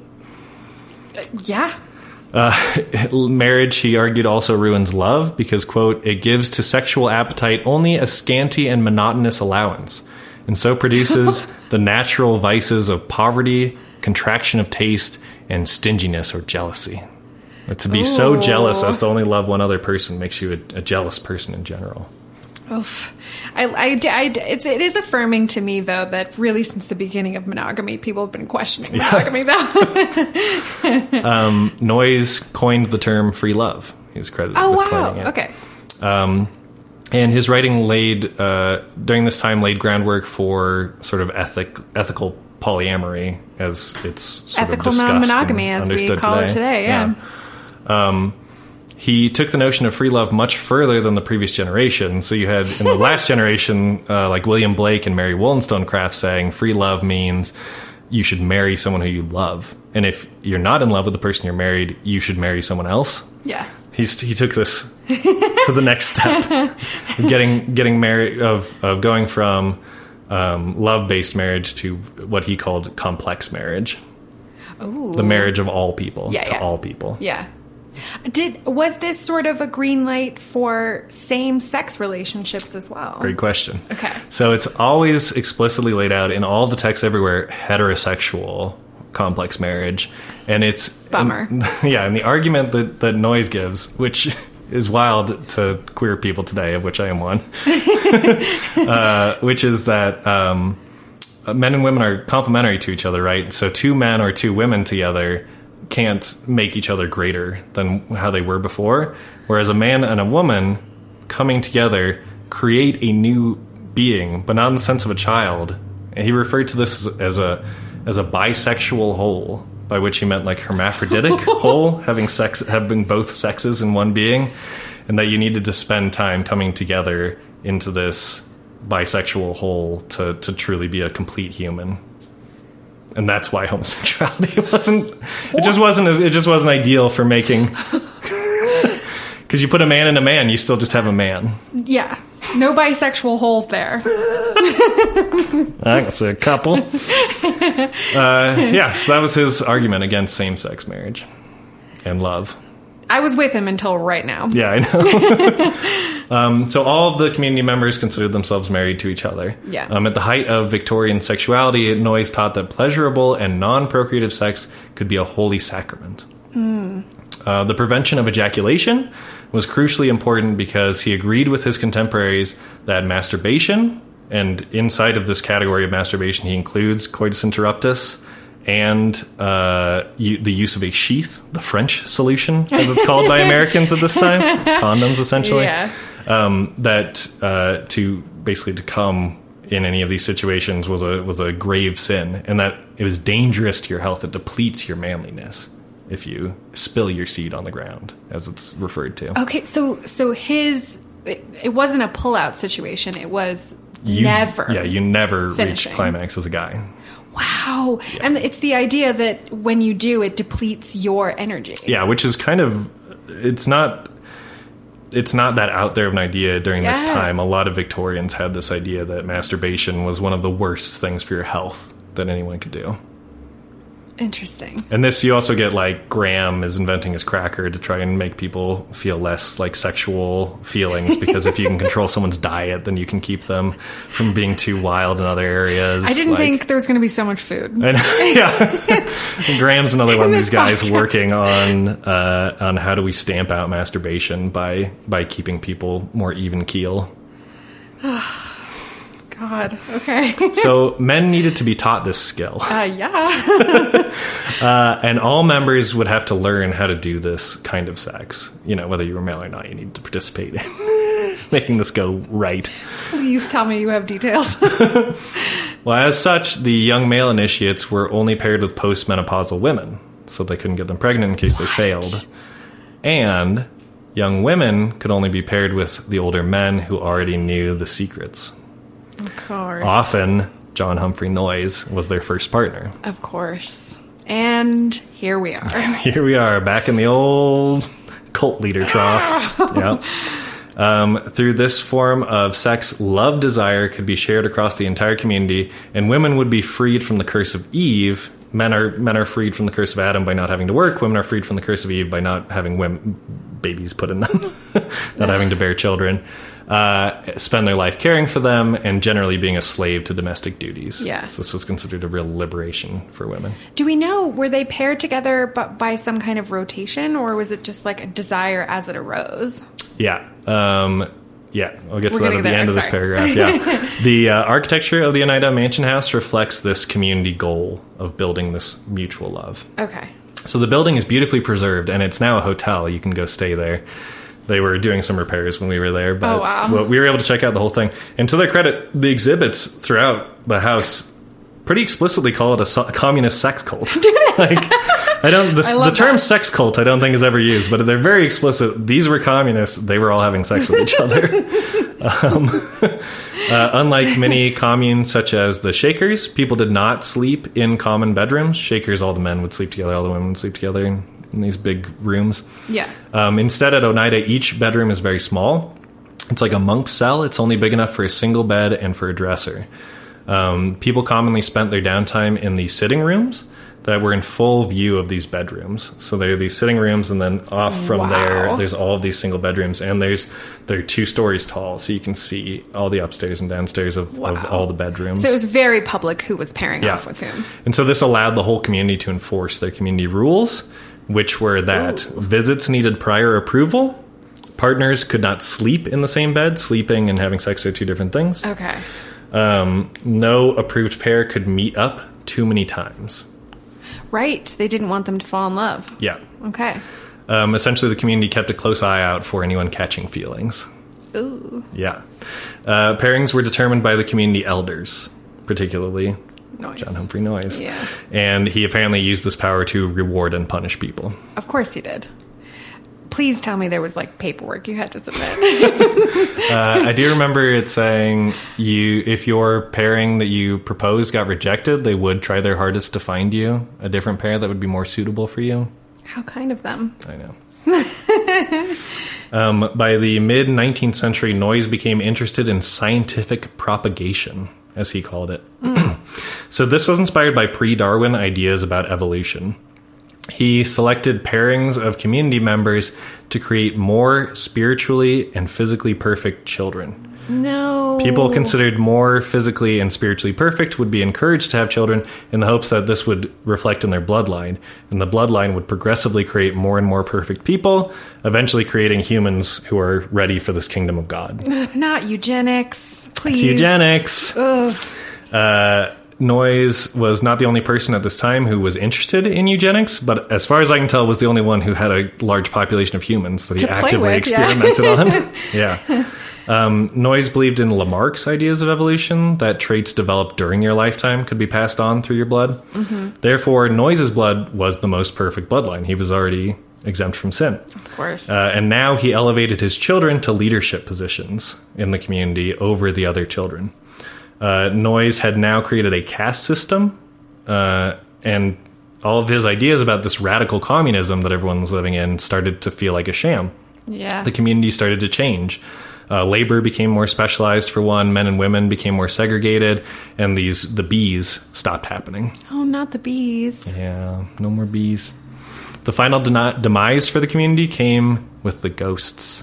Yeah. Marriage, he argued, also ruins love because, quote, it gives to sexual appetite only a scanty and monotonous allowance, and so produces the natural vices of poverty, contraction of taste, and stinginess or jealousy. But to be so Ooh. jealous as to only love one other person makes you a, a jealous person in general. Oof. I, I, I, it's, it is affirming to me, though, that really since the beginning of monogamy, people have been questioning monogamy, yeah. though. um, Noyes coined the term free love. He's credited oh, with wow. coining it. Okay. Um, and his writing laid, uh, during this time, laid groundwork for sort of ethic, ethical polyamory, as it's sort ethical of non-monogamy, as we call today. it today, yeah. yeah. Um, he took the notion of free love much further than the previous generation. So you had in the last generation, uh, like William Blake and Mary Wollstonecraft saying free love means you should marry someone who you love. And if you're not in love with the person you're married, you should marry someone else. Yeah. He's, he took this to the next step, getting getting married, of of going from um, love-based marriage to what he called complex marriage. Ooh. The marriage of all people yeah, to yeah. all people. Yeah. Did was this sort of a green light for same-sex relationships as well? Great question. Okay. So it's always explicitly laid out in all the texts everywhere, heterosexual complex marriage. And it's... Bummer. And, yeah, and the argument that, that Noyes gives, which is wild to queer people today, of which I am one, uh, which is that um, men and women are complementary to each other, right? So two men or two women together can't make each other greater than how they were before, whereas a man and a woman coming together create a new being, but not in the sense of a child. And he referred to this as, as a as a bisexual whole, by which he meant like hermaphroditic whole, having sex, having both sexes in one being, and that you needed to spend time coming together into this bisexual whole to to truly be a complete human. And that's why homosexuality wasn't. It just wasn't. As, it just wasn't ideal for making. Because you put a man in a man, you still just have a man. Yeah, no bisexual holes there. I can say a couple. Uh, yeah, so that was his argument against same-sex marriage and love. I was with him until right now. Yeah, I know. um, so all of the community members considered themselves married to each other. Yeah. Um, at the height of Victorian sexuality, Noyes taught that pleasurable and non-procreative sex could be a holy sacrament. Mm. Uh, the prevention of ejaculation was crucially important because he agreed with his contemporaries that masturbation, and inside of this category of masturbation, he includes coitus interruptus, and uh, u- the use of a sheath, the French solution, as it's called by Americans at this time, condoms essentially, yeah. um, that uh, to basically to come in any of these situations was a was a grave sin, and that it was dangerous to your health. It depletes your manliness if you spill your seed on the ground, as it's referred to. Okay, so so his it, it wasn't a pullout situation. It was you, never. Yeah, you never finishing. reach climax as a guy. Wow. Yeah. And it's the idea that when you do, it depletes your energy. Yeah, which is kind of, it's not, it's not that out there of an idea during yeah. this time. A lot of Victorians had this idea that masturbation was one of the worst things for your health that anyone could do. Interesting. And this, you also get like Graham is inventing his cracker to try and make people feel less like sexual feelings, because if you can control someone's diet, then you can keep them from being too wild in other areas. I didn't like, think there was going to be so much food. And, yeah. Graham's another one of these guys podcast. working on uh, on how do we stamp out masturbation by by keeping people more even keel. God, okay. So men needed to be taught this skill. Uh, yeah. uh, and all members would have to learn how to do this kind of sex. You know, whether you were male or not, you need to participate in making this go right. Please tell me you have details. Well, as such, the young male initiates were only paired with postmenopausal women, so they couldn't get them pregnant in case what? they failed. And young women could only be paired with the older men who already knew the secrets. Of course. Often, John Humphrey Noyes was their first partner. Of course. And here we are. Here we are, back in the old cult leader trough. Yeah. Um, through this form of sex, love desire could be shared across the entire community, and women would be freed from the curse of Eve. Men are men are freed from the curse of Adam by not having to work. Women are freed from the curse of Eve by not having women, babies put in them, not having to bear children. Uh, spend their life caring for them, and generally being a slave to domestic duties. Yes. So this was considered a real liberation for women. Do we know, were they paired together but by some kind of rotation, or was it just like a desire as it arose? Yeah. Um, Yeah, I'll get to We're that at gonna the get end there. of this Sorry. paragraph. Yeah. The uh, architecture of the Oneida Mansion House reflects this community goal of building this mutual love. Okay. So the building is beautifully preserved, and it's now a hotel. You can go stay there. They were doing some repairs when we were there, but Oh, wow. well, we were able to check out the whole thing. And to their credit, the exhibits throughout the house pretty explicitly call it a, so- a communist sex cult. Like, I don't. The, I love the term that. "sex cult" I don't think is ever used, but they're very explicit. These were communists. They were all having sex with each other. um, uh, unlike many communes, such as the Shakers, people did not sleep in common bedrooms. Shakers, all the men would sleep together, all the women would sleep together in, in these big rooms. Yeah. Um, instead, at Oneida, each bedroom is very small. It's like a monk's cell. It's only big enough for a single bed and for a dresser. Um, people commonly spent their downtime in the sitting rooms that were in full view of these bedrooms. So there are these sitting rooms, and then off from Wow. there, there's all of these single bedrooms, and there's they're two stories tall, so you can see all the upstairs and downstairs of, of Wow. all the bedrooms. So it was very public who was pairing Yeah. off with whom. And so this allowed the whole community to enforce their community rules, which were that Ooh. visits needed prior approval, partners could not sleep in the same bed. Sleeping and having sex are two different things. Okay. Um, no approved pair could meet up too many times. Right. They didn't want them to fall in love. Yeah. Okay. Um, essentially, the community kept a close eye out for anyone catching feelings. Ooh. Yeah. Uh, pairings were determined by the community elders, particularly Noise. John Humphrey Noyes. Yeah. And he apparently used this power to reward and punish people. Of course he did. Please tell me there was like paperwork you had to submit. uh, I do remember it saying you, if your pairing that you proposed got rejected, they would try their hardest to find you a different pair that would be more suitable for you. How kind of them. I know. um, by the mid nineteenth century, Noyes became interested in scientific propagation, as he called it. Mm. So this was inspired by pre-Darwin ideas about evolution. He selected pairings of community members to create more spiritually and physically perfect children. No. People considered more physically and spiritually perfect would be encouraged to have children in the hopes that this would reflect in their bloodline. And the bloodline would progressively create more and more perfect people, eventually creating humans who are ready for this kingdom of God. Not eugenics. Please. It's eugenics. Ugh. Uh, Noyes was not the only person at this time who was interested in eugenics, but as far as I can tell, was the only one who had a large population of humans that he To play actively with, yeah. experimented on. Yeah. Um, Noyes believed in Lamarck's ideas of evolution, that traits developed during your lifetime could be passed on through your blood. Mm-hmm. Therefore, Noyes' blood was the most perfect bloodline. He was already exempt from sin. Of course. Uh, and now he elevated his children to leadership positions in the community over the other children. Uh, Noyes had now created a caste system, uh, and all of his ideas about this radical communism that everyone was living in started to feel like a sham. Yeah. The community started to change. Uh, labor became more specialized for one, men and women became more segregated, and these the bees stopped happening. Oh, not the bees. Yeah, no more bees. The final de- demise for the community came with the ghosts.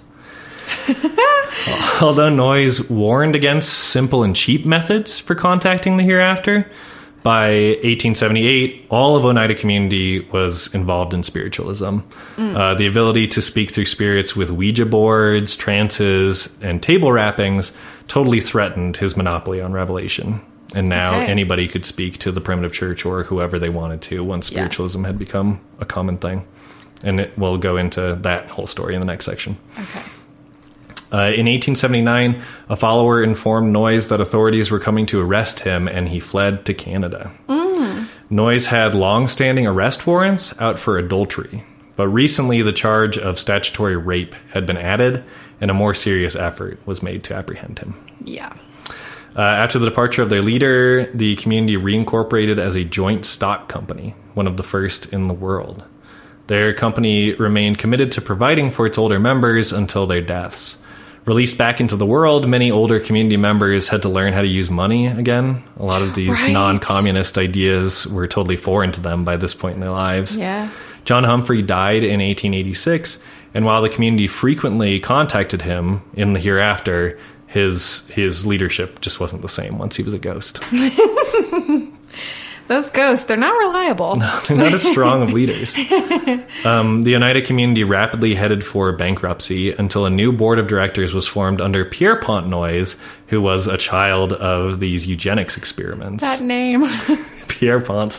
Although Noyes warned against simple and cheap methods for contacting the hereafter, by eighteen seventy-eight, all of Oneida community was involved in spiritualism. Mm. Uh, the ability to speak through spirits with Ouija boards, trances, and table rappings totally threatened his monopoly on revelation. And now Okay. anybody could speak to the primitive church or whoever they wanted to once Yeah. spiritualism had become a common thing. And it, we'll go into that whole story in the next section. Okay. Uh, in eighteen seventy-nine, a follower informed Noyes that authorities were coming to arrest him, and he fled to Canada. Mm. Noyes had long-standing arrest warrants out for adultery, but recently the charge of statutory rape had been added, and a more serious effort was made to apprehend him. Yeah. Uh, after the departure of their leader, the community reincorporated as a joint stock company, one of the first in the world. Their company remained committed to providing for its older members until their deaths. Released back into the world, many older community members had to learn how to use money again. A lot of these Right. non-communist ideas were totally foreign to them by this point in their lives. Yeah. John Humphrey died in eighteen eighty-six, and while the community frequently contacted him in the hereafter, his his leadership just wasn't the same once he was a ghost. Those ghosts, they're not reliable. No, they're not as strong of leaders. Um, the Oneida community rapidly headed for bankruptcy until a new board of directors was formed under Pierpont Noyes, who was a child of these eugenics experiments. That name. Pierpont.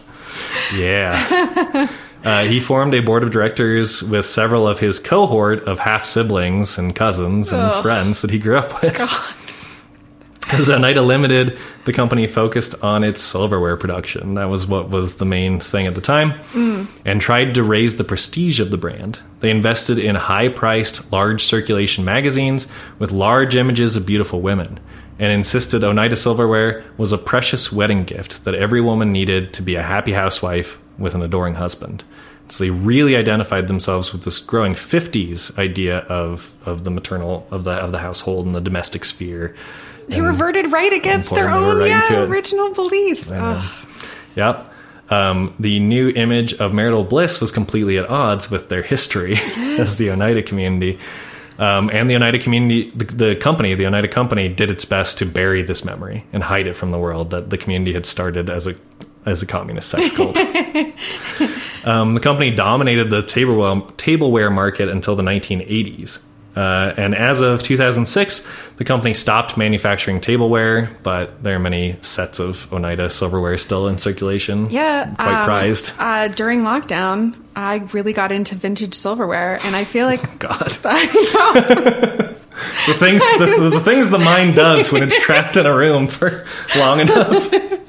Yeah. Uh, he formed a board of directors with several of his cohort of half-siblings and cousins and Ugh. friends that he grew up with. God. As Oneida Limited, the company focused on its silverware production. That was what was the main thing at the time, mm. and tried to raise the prestige of the brand. They invested in high-priced, large circulation magazines with large images of beautiful women, and insisted Oneida silverware was a precious wedding gift that every woman needed to be a happy housewife with an adoring husband. So they really identified themselves with this growing fifties idea of, of the maternal, of the of the household and the domestic sphere. They and, reverted right against their own right yeah, original beliefs. Yep. Um, the new image of marital bliss was completely at odds with their history yes. as the Oneida community. Um, and the Oneida community, the, the company, the Oneida company, did its best to bury this memory and hide it from the world that the community had started as a as a communist sex cult. um, the company dominated the tableware, tableware market until the nineteen eighties. Uh, and as of two thousand six, the company stopped manufacturing tableware, but there are many sets of Oneida silverware still in circulation. Yeah. Quite um, prized. Uh, during lockdown, I really got into vintage silverware, and I feel like... Oh, God. the, things, the, the things the mind does when it's trapped in a room for long enough.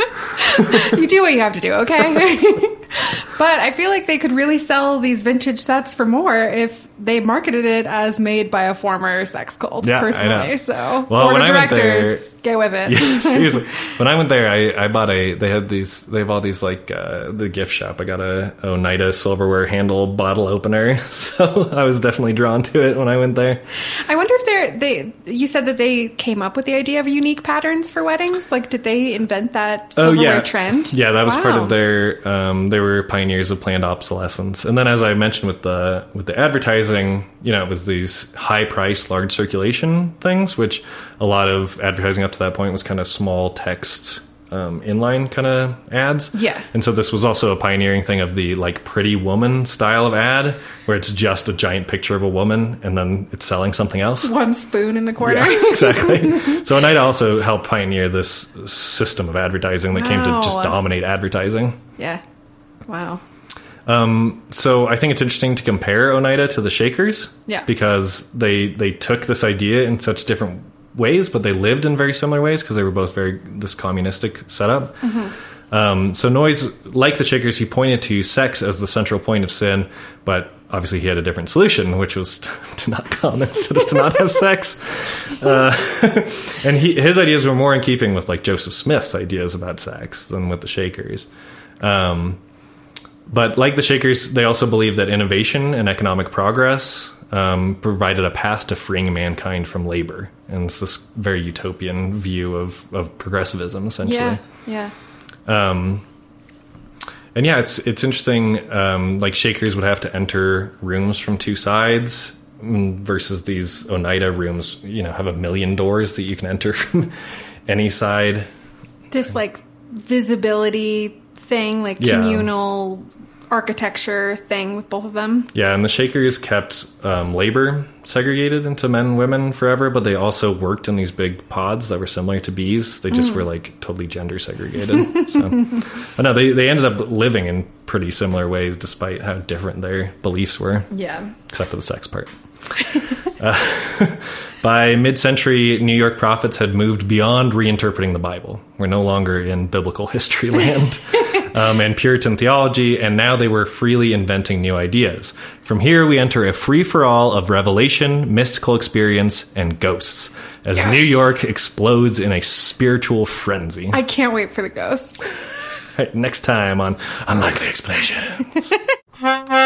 You do what you have to do, okay? But I feel like they could really sell these vintage sets for more if they marketed it as made by a former sex cult, yeah, personally. So, well, board of directors, there, get with it. Yeah, seriously. When I went there, I, I bought a, they had these, they have all these, like, uh, the gift shop. I got a Oneida silverware handle bottle opener. So I was definitely drawn to it when I went there. I wonder if they're, they, you said that they came up with the idea of unique patterns for weddings. Like, did they invent that silverware oh, yeah. trend? Yeah, that was wow. part of their, um, they were pioneers of planned obsolescence. And then, as I mentioned with the with the advertising, you know, it was these high priced, large circulation things, which a lot of advertising up to that point was kind of small text, um, inline kind of ads. Yeah. And so this was also a pioneering thing of the like Pretty Woman style of ad, where it's just a giant picture of a woman and then it's selling something else. One spoon in the corner. Yeah, exactly. So Oneida also helped pioneer this system of advertising that wow. came to just dominate advertising. Yeah. Wow. Um, so I think it's interesting to compare Oneida to the Shakers. Yeah. Because they, they took this idea in such different ways, but they lived in very similar ways because they were both very, this communistic setup. Mm-hmm. Um, so Noyes, like the Shakers, he pointed to sex as the central point of sin, but obviously he had a different solution, which was to, to not come instead of to not have sex. Uh, and he, his ideas were more in keeping with like Joseph Smith's ideas about sex than with the Shakers. Um, But like the Shakers, they also believed that innovation and economic progress um, provided a path to freeing mankind from labor. And it's this very utopian view of, of progressivism, essentially. Yeah, yeah. Um, and yeah, it's it's interesting. Um, like Shakers would have to enter rooms from two sides versus these Oneida rooms, you know, have a million doors that you can enter from any side. This like visibility thing, like yeah. communal architecture thing with both of them. Yeah, and the Shakers kept um, labor segregated into men and women forever, but they also worked in these big pods that were similar to bees. They just mm. were like totally gender segregated. So, but no, they, they ended up living in pretty similar ways despite how different their beliefs were. Yeah. Except for the sex part. uh, by mid-century, New York prophets had moved beyond reinterpreting the Bible. We're no longer in biblical history land. Um, and Puritan theology, and now they were freely inventing new ideas. From here, we enter a free-for-all of revelation, mystical experience, and ghosts, as yes. New York explodes in a spiritual frenzy. I can't wait for the ghosts. Right, next time on Unlikely Explanations.